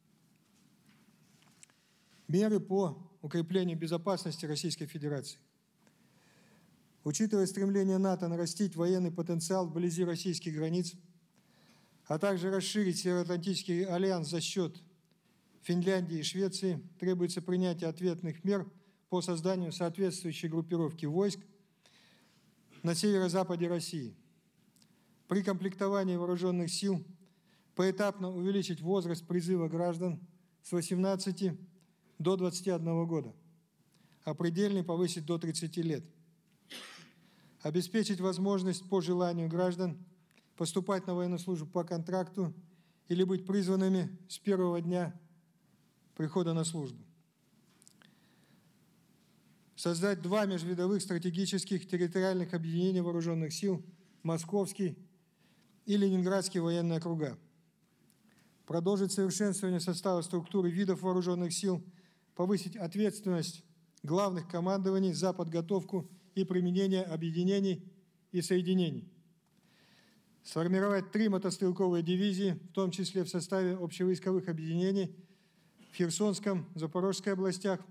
Меры по укреплению безопасности Российской Федерации. Учитывая стремление НАТО нарастить военный потенциал вблизи российских границ, а также расширить Североатлантический альянс за счет Финляндии и Швеции, требуется принятие ответных мер по созданию соответствующей группировки войск на северо-западе России. При комплектовании вооруженных сил поэтапно увеличить возраст призыва граждан с 18 до 21 года, а предельный повысить до 30 лет. Обеспечить возможность по желанию граждан поступать на военную службу по контракту или быть призванными с первого дня прихода на службу. Создать 2 межвидовых стратегических территориальных объединения вооруженных сил Московский и Ленинградский военные округа. Продолжить совершенствование состава структуры видов вооруженных сил, повысить ответственность главных командований за подготовку и применение объединений и соединений. Сформировать 3 мотострелковые дивизии, в том числе в составе общевойсковых объединений в Херсонском, Запорожской областях,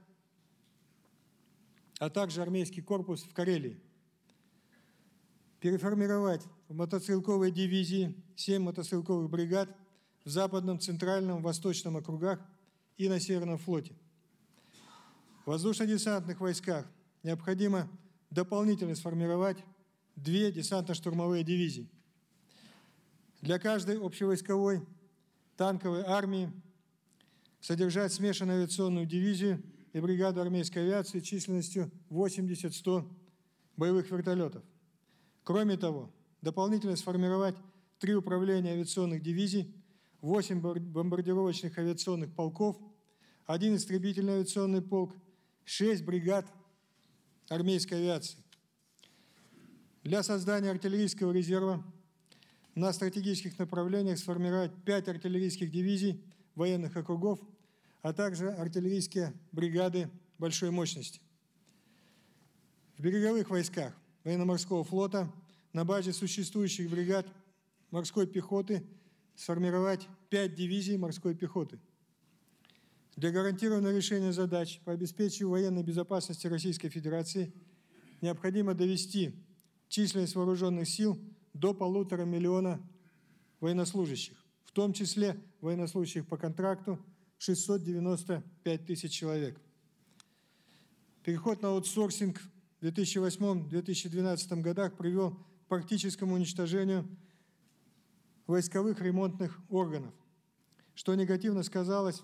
а также армейский корпус в Карелии. Переформировать в мотострелковые дивизии 7 мотострелковых бригад в Западном, Центральном, Восточном округах и на Северном флоте. В воздушно-десантных войсках необходимо дополнительно сформировать 2 десантно-штурмовые дивизии. Для каждой общевойсковой танковой армии содержать смешанную авиационную дивизию и бригаду армейской авиации численностью 80-100 боевых вертолетов. Кроме того, дополнительно сформировать 3 управления авиационных дивизий, 8 бомбардировочных авиационных полков, 1 истребительный авиационный полк, 6 бригад армейской авиации. Для создания артиллерийского резерва на стратегических направлениях сформировать 5 артиллерийских дивизий военных округов, а также артиллерийские бригады большой мощности. В береговых войсках военно-морского флота на базе существующих бригад морской пехоты сформировать 5 дивизий морской пехоты. Для гарантированного решения задач по обеспечению военной безопасности Российской Федерации необходимо довести численность вооруженных сил до 1,5 миллиона военнослужащих, в том числе военнослужащих по контракту 695 тысяч человек. Переход на аутсорсинг в 2008-2012 годах привел к практическому уничтожению войсковых ремонтных органов, что негативно сказалось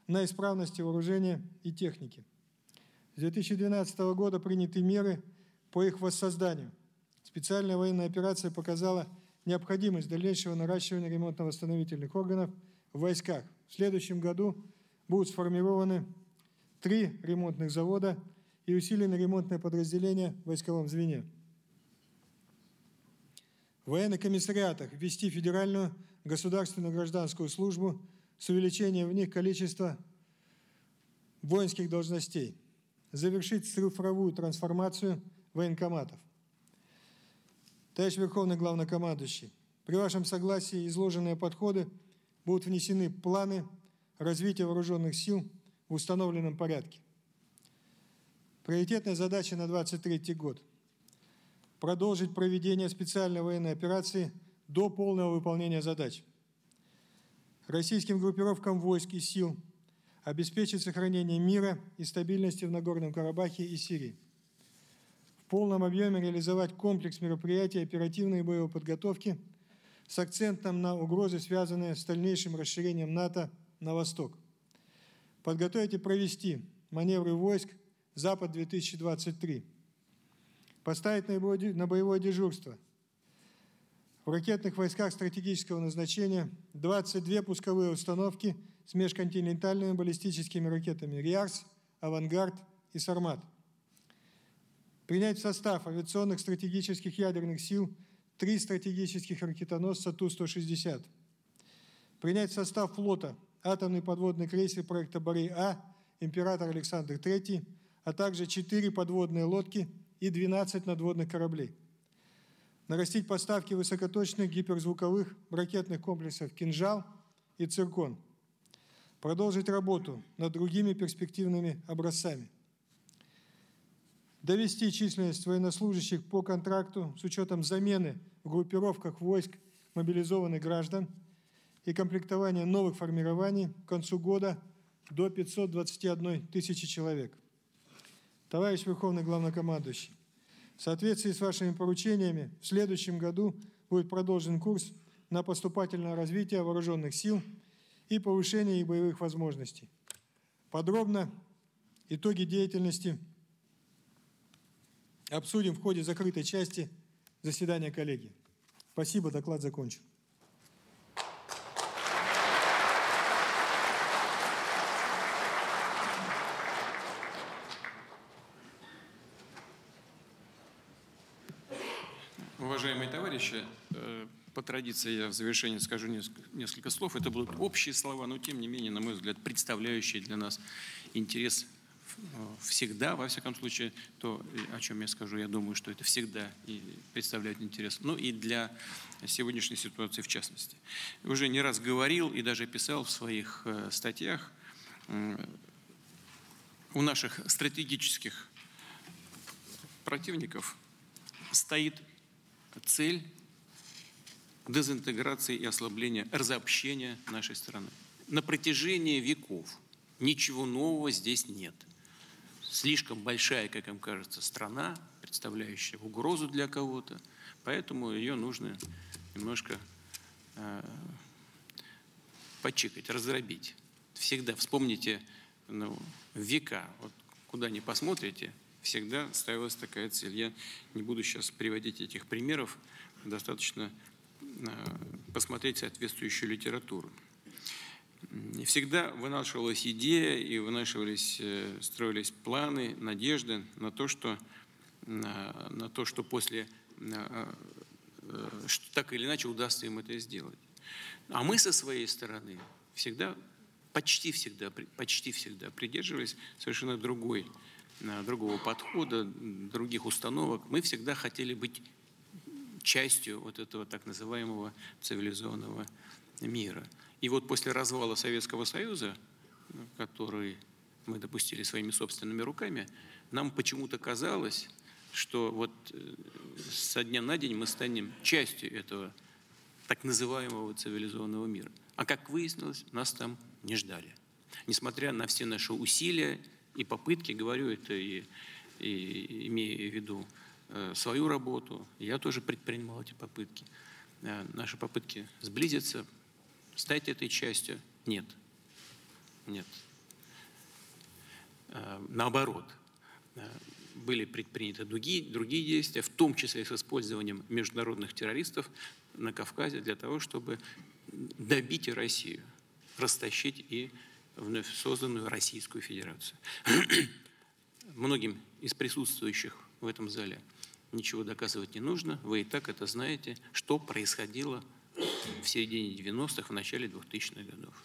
на исправности вооружения и техники. С 2012 года приняты меры по их воссозданию. Специальная военная операция показала необходимость дальнейшего наращивания ремонтно-восстановительных органов в войсках. В следующем году будут сформированы 3 ремонтных завода и усилены ремонтные подразделения в войсковом звене. В военных комиссариатах ввести федеральную государственную гражданскую службу с увеличением в них количества воинских должностей. Завершить цифровую трансформацию военкоматов. Товарищ Верховный Главнокомандующий, при вашем согласии изложенные подходы будут внесены в планы развития вооруженных сил в установленном порядке. Приоритетная задача на 2023 год – продолжить проведение специальной военной операции до полного выполнения задач. Российским группировкам войск и сил обеспечить сохранение мира и стабильности в Нагорном Карабахе и Сирии. В полном объеме реализовать комплекс мероприятий оперативной и боевой подготовки с акцентом на угрозы, связанные с дальнейшим расширением НАТО на восток. Подготовить и провести маневры войск «Запад-2023». Поставить на боевое дежурство в ракетных войсках стратегического назначения 22 пусковые установки с межконтинентальными баллистическими ракетами «Риарс», «Авангард» и «Сармат». Принять в состав авиационных стратегических ядерных сил 3 стратегических ракетоносца Ту-160. Принять в состав флота атомный подводный крейсер проекта «Борей-А» «Император Александр III», а также 4 подводные лодки и 12 надводных кораблей. Нарастить поставки высокоточных гиперзвуковых ракетных комплексов «Кинжал» и «Циркон». Продолжить работу над другими перспективными образцами. Довести численность военнослужащих по контракту с учетом замены в группировках войск мобилизованных граждан и комплектования новых формирований к концу года до 521 тысячи человек. Товарищ Верховный Главнокомандующий, в соответствии с вашими поручениями в следующем году будет продолжен курс на поступательное развитие вооруженных сил и повышение их боевых возможностей. Подробно итоги деятельности обсудим в ходе закрытой части заседания коллегии. Спасибо, доклад закончен. Уважаемые товарищи, по традиции я в завершении скажу несколько слов. Это будут общие слова, но тем не менее, на мой взгляд, представляющие для нас интерес всегда, во всяком случае, то, о чем я скажу, я думаю, что это всегда и представляет интерес, ну и для сегодняшней ситуации в частности. Уже не раз говорил и даже писал в своих статьях, у наших стратегических противников стоит цель дезинтеграции и ослабления, разобщения нашей страны. На протяжении веков ничего нового здесь нет. Слишком большая, как им кажется, страна, представляющая угрозу для кого-то, поэтому ее нужно немножко почикать, раздробить. Всегда вспомните века, вот куда ни посмотрите, всегда ставилась такая цель. Я не буду сейчас приводить этих примеров, достаточно посмотреть соответствующую литературу. И всегда вынашивалась идея и строились планы, надежды на то, что после что так или иначе удастся им это сделать. А мы со своей стороны почти всегда придерживались совершенно другого подхода, других установок. Мы всегда хотели быть частью вот этого так называемого цивилизованного мира. И вот после развала Советского Союза, который мы допустили своими собственными руками, нам почему-то казалось, что вот со дня на день мы станем частью этого так называемого цивилизованного мира. А как выяснилось, нас там не ждали. Несмотря на все наши усилия и попытки, говорю это и имея в виду свою работу, я тоже предпринимал эти попытки. Наши попытки сблизиться, стать этой частью, нет. наоборот, были предприняты другие действия, в том числе с использованием международных террористов на Кавказе для того, чтобы добить и Россию, растащить и вновь созданную Российскую Федерацию. Многим из присутствующих в этом зале ничего доказывать не нужно. Вы и так это знаете, что происходило в середине 90-х, в начале 2000-х годов.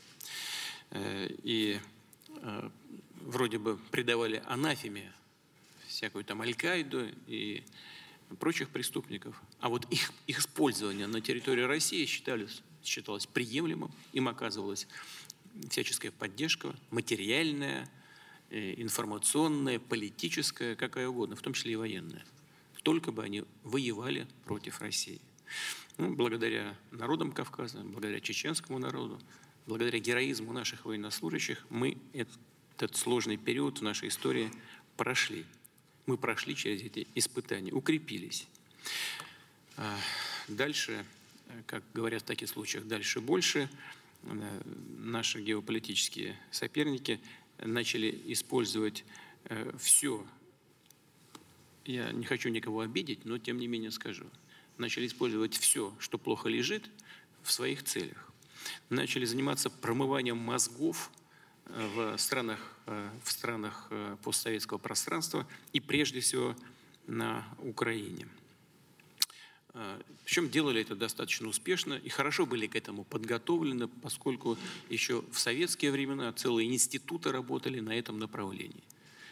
И вроде бы придавали анафеме всякую там Аль-Каиду и прочих преступников. А вот их использование на территории России считалось приемлемым, им оказывалась всяческая поддержка, материальная, информационная, политическая, какая угодно, в том числе и военная. Только бы они воевали против России. Ну, благодаря народам Кавказа, благодаря чеченскому народу, благодаря героизму наших военнослужащих мы этот сложный период в нашей истории прошли. Мы прошли через эти испытания, укрепились. Дальше, как говорят в таких случаях, дальше больше. Наши геополитические соперники начали использовать все. Я не хочу никого обидеть, но тем не менее скажу. Начали использовать все, что плохо лежит, в своих целях. Начали заниматься промыванием мозгов в странах постсоветского пространства и прежде всего на Украине. Причем делали это достаточно успешно и хорошо были к этому подготовлены, поскольку еще в советские времена целые институты работали на этом направлении.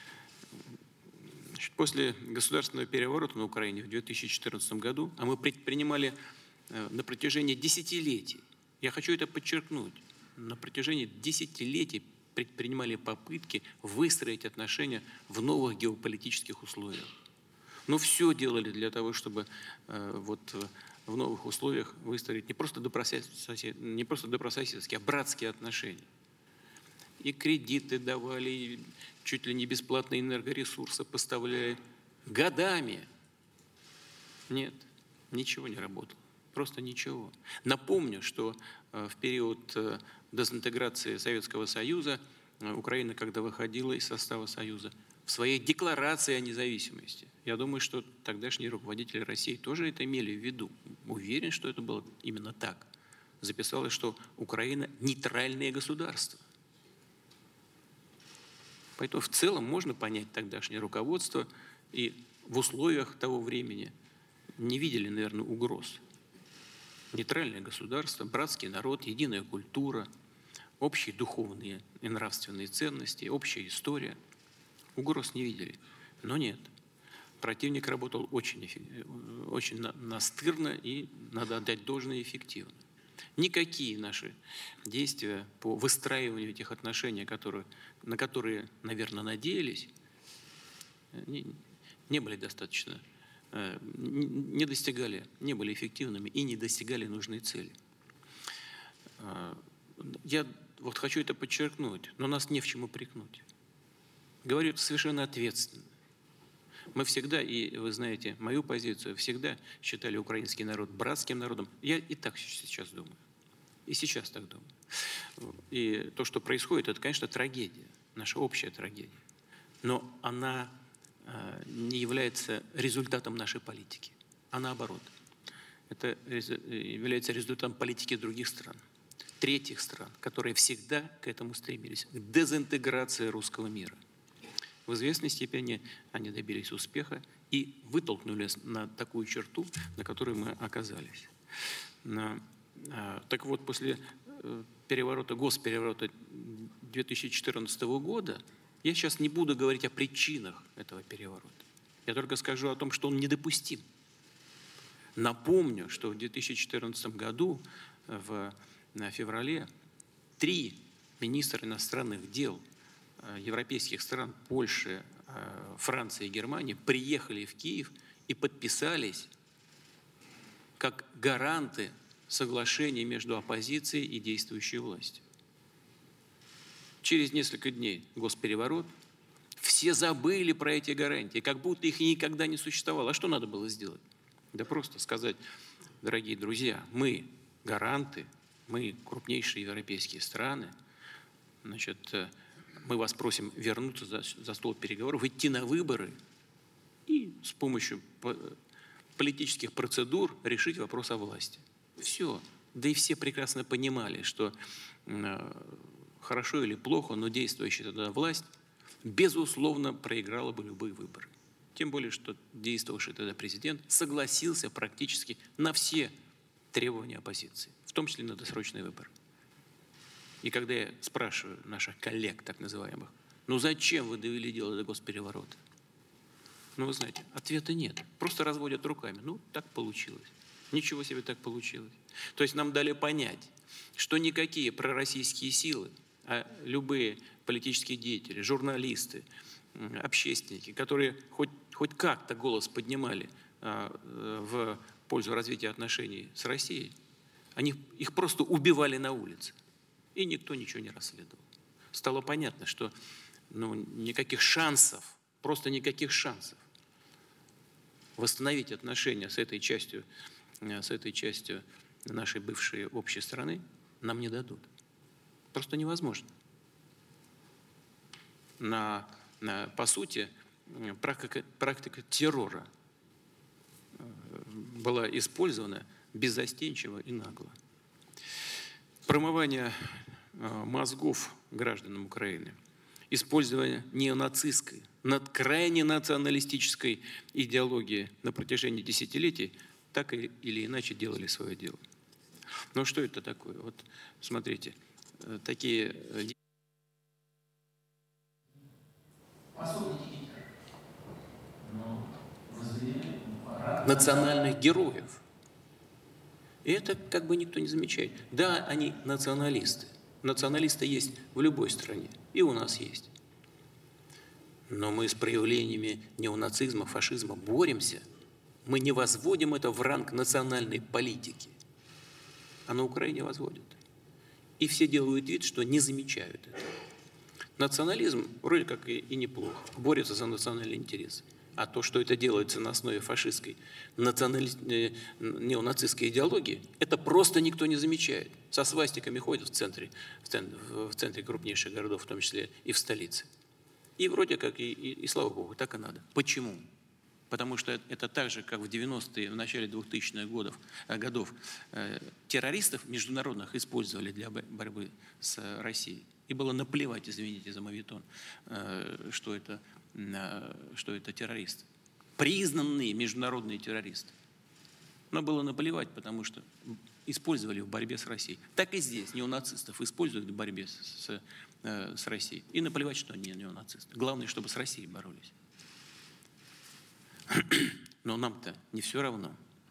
После государственного переворота на Украине в 2014 году, а мы предпринимали на протяжении десятилетий, я хочу это подчеркнуть, на протяжении десятилетий предпринимали попытки выстроить отношения в новых геополитических условиях. Но все делали для того, чтобы вот в новых условиях выстроить не просто добрососедские, а братские отношения. И кредиты давали, и чуть ли не бесплатные энергоресурсы поставляли годами. Нет, ничего не работало. Просто ничего. Напомню, что в период дезинтеграции Советского Союза Украина, когда выходила из состава Союза, в своей декларации о независимости, я думаю, что тогдашние руководители России тоже это имели в виду. Уверен, что это было именно так. Записалось, что Украина – нейтральное государство. Поэтому в целом можно понять тогдашнее руководство, и в условиях того времени не видели, наверное, угроз. Нейтральное государство, братский народ, единая культура, общие духовные и нравственные ценности, общая история. Угроз не видели. Но нет. Противник работал очень настырно и, надо отдать должное, эффективно. Никакие наши действия по выстраиванию этих отношений, на которые, наверное, надеялись, не были достаточно, не были эффективными и не достигали нужной цели. Я вот хочу это подчеркнуть, но нас не в чем упрекнуть. Говорю это совершенно ответственно. Мы всегда, и вы знаете мою позицию, всегда считали украинский народ братским народом. Я и так сейчас думаю. И сейчас так думаю. И то, что происходит, это, конечно, трагедия, наша общая трагедия. Но она не является результатом нашей политики, а наоборот. Это является результатом политики других стран, третьих стран, которые всегда к этому стремились, к дезинтеграции русского мира. В известной степени они добились успеха и вытолкнули на такую черту, на которой мы оказались. Так вот, после госпереворота 2014 года, я сейчас не буду говорить о причинах этого переворота. Я только скажу о том, что он недопустим. Напомню, что в 2014 году, в феврале, 3 министра иностранных дел европейских стран, Польши, Франции и Германии, приехали в Киев и подписались как гаранты соглашения между оппозицией и действующей властью. Через несколько дней госпереворот, все забыли про эти гарантии, как будто их никогда не существовало. А что надо было сделать? Да просто сказать: дорогие друзья, мы гаранты, мы крупнейшие европейские страны, значит, мы вас просим вернуться за стол переговоров, идти на выборы и с помощью политических процедур решить вопрос о власти. Все. Да и все прекрасно понимали, что хорошо или плохо, но действующая тогда власть, безусловно, проиграла бы любые выборы. Тем более, что действовавший тогда президент согласился практически на все требования оппозиции, в том числе на досрочные выборы. И когда я спрашиваю наших коллег, так называемых, ну зачем вы довели дело до госпереворота? Ну, вы знаете, ответа нет. Просто разводят руками. Ну, так получилось. Ничего себе так получилось. То есть нам дали понять, что никакие пророссийские силы, а любые политические деятели, журналисты, общественники, которые хоть как-то голос поднимали в пользу развития отношений с Россией, их просто убивали на улице. И никто ничего не расследовал. Стало понятно, что никаких шансов, просто никаких шансов восстановить отношения с этой частью нашей бывшей общей страны нам не дадут. Просто невозможно. По сути, практика террора была использована беззастенчиво и нагло. Промывание мозгов гражданам Украины, использование неонацистской, крайне националистической идеологии на протяжении десятилетий так или иначе делали свое дело. Но что это такое? Вот смотрите, такие национальных героев. И это как бы никто не замечает. Да, они националисты. Националисты есть в любой стране. И у нас есть. Но мы с проявлениями неонацизма, фашизма боремся. Мы не возводим это в ранг национальной политики. А на Украине возводят. И все делают вид, что не замечают это. Национализм вроде как и неплохо. Борется за национальные интересы. А то, что это делается на основе фашистской, неонацистской идеологии, это просто никто не замечает. Со свастиками ходят в центре крупнейших городов, в том числе и в столице. И вроде как, и слава богу, так и надо. Почему? Потому что это так же, как в 90-е, в начале 2000-х годов террористов международных использовали для борьбы с Россией. И было наплевать, извините за моветон, что это террористы. Признанные международные террористы. Но было наплевать, потому что использовали в борьбе с Россией. Так и здесь неонацистов используют в борьбе с Россией. И наплевать, что они неонацисты. Главное, чтобы с Россией боролись. Но нам-то не все равно.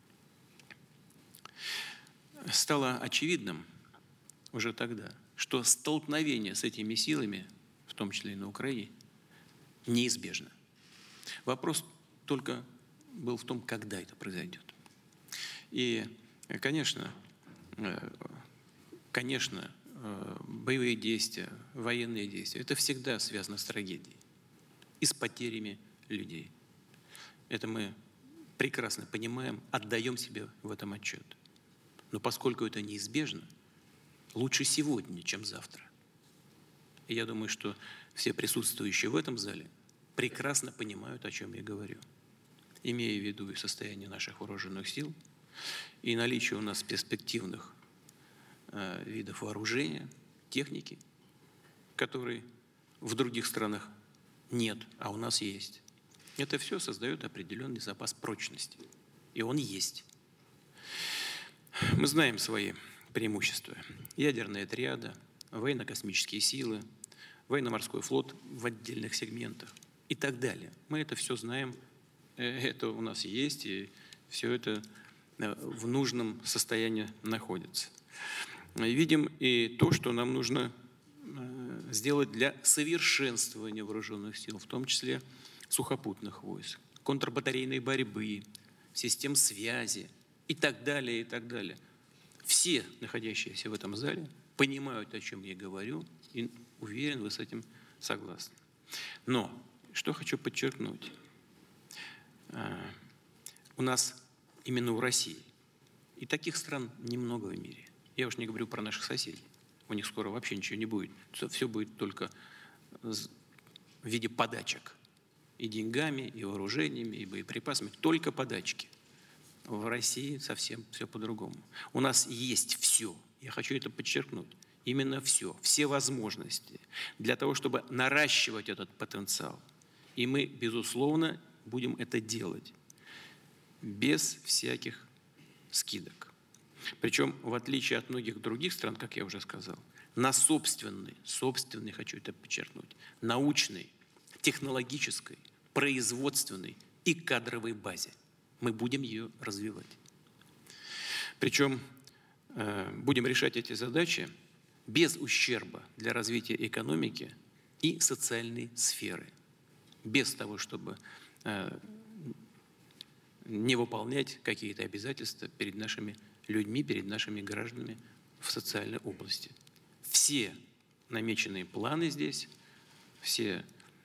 Стало очевидным уже тогда, что столкновение с этими силами, в том числе и на Украине, неизбежно. Вопрос только был в том, когда это произойдет. И, конечно, боевые действия, военные действия, это всегда связано с трагедией и с потерями людей. Это мы прекрасно понимаем, отдаем себе в этом отчет. Но поскольку это неизбежно, лучше сегодня, чем завтра. И я думаю, что все присутствующие в этом зале прекрасно понимают, о чем я говорю. Имея в виду и состояние наших вооруженных сил, и наличие у нас перспективных видов вооружения, техники, которые в других странах нет, а у нас есть. Это все создает определенный запас прочности. И он есть. Мы знаем свои преимущества. Ядерная триада, военно-космические силы, военно-морской флот в отдельных сегментах и так далее. Мы это все знаем, это у нас есть, и все это в нужном состоянии находится. Видим и то, что нам нужно сделать для совершенствования вооруженных сил, в том числе сухопутных войск, контрбатарейной борьбы, систем связи и так далее, и так далее. Все, находящиеся в этом зале, понимают, о чем я говорю, и уверен, вы с этим согласны. Но, что хочу подчеркнуть, у нас, именно у России, и таких стран немного в мире. Я уж не говорю про наших соседей. У них скоро вообще ничего не будет. Все будет только в виде подачек. И деньгами, и вооружениями, и боеприпасами. Только подачки. В России совсем все по-другому. У нас есть все. Я хочу это подчеркнуть. Именно все. Все возможности для того, чтобы наращивать этот потенциал. И мы, безусловно, будем это делать. Без всяких скидок. Причем, в отличие от многих других стран, как я уже сказал, на собственной, хочу это подчеркнуть, научной, технологической, производственной и кадровой базе. Мы будем ее развивать. Причем будем решать эти задачи без ущерба для развития экономики и социальной сферы. Без того, чтобы не выполнять какие-то обязательства перед нашими людьми, перед нашими гражданами в социальной области. Все намеченные планы здесь, все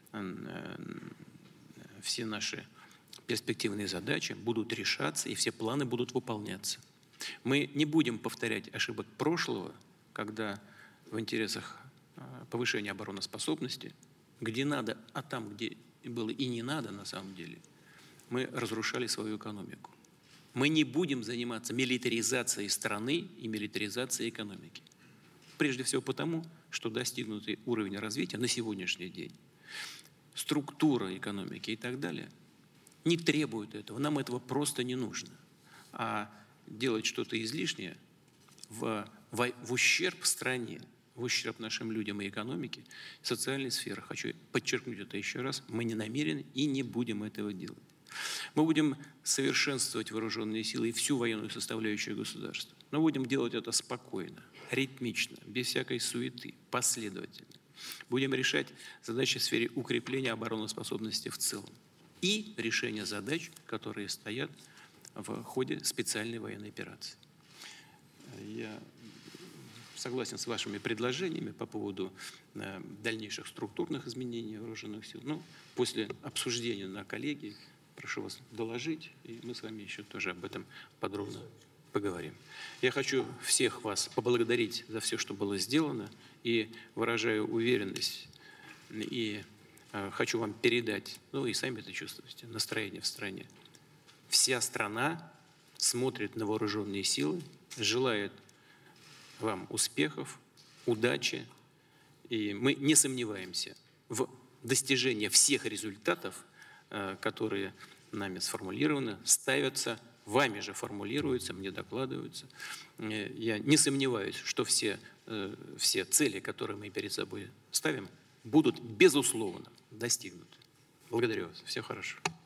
наши перспективные задачи будут решаться, и все планы будут выполняться. Мы не будем повторять ошибок прошлого, когда в интересах повышения обороноспособности, где надо, а там, где было и не надо на самом деле, мы разрушали свою экономику. Мы не будем заниматься милитаризацией страны и милитаризацией экономики. Прежде всего потому, что достигнутый уровень развития на сегодняшний день, структура экономики и так далее не требует этого. Нам этого просто не нужно. А делать что-то излишнее в ущерб стране, в ущерб нашим людям и экономике, социальной сферы, хочу подчеркнуть это еще раз, мы не намерены и не будем этого делать. Мы будем совершенствовать вооруженные силы и всю военную составляющую государства. Но будем делать это спокойно, ритмично, без всякой суеты, последовательно. Будем решать задачи в сфере укрепления обороноспособности в целом и решения задач, которые стоят в ходе специальной военной операции. Я согласен с вашими предложениями по поводу дальнейших структурных изменений вооруженных сил. Но после обсуждения на коллегии прошу вас доложить, и мы с вами еще тоже об этом подробно поговорим. Я хочу всех вас поблагодарить за все, что было сделано, и выражаю уверенность, и хочу вам передать, ну и сами это чувствуете, настроение в стране. Вся страна смотрит на вооруженные силы, желает вам успехов, удачи, и мы не сомневаемся в достижении всех результатов, которые нами сформулированы, ставятся, вами же формулируются, мне докладываются. Я не сомневаюсь, что все цели, которые мы перед собой ставим, будут, безусловно, достигнуты. Благодарю вас. Всего хорошего.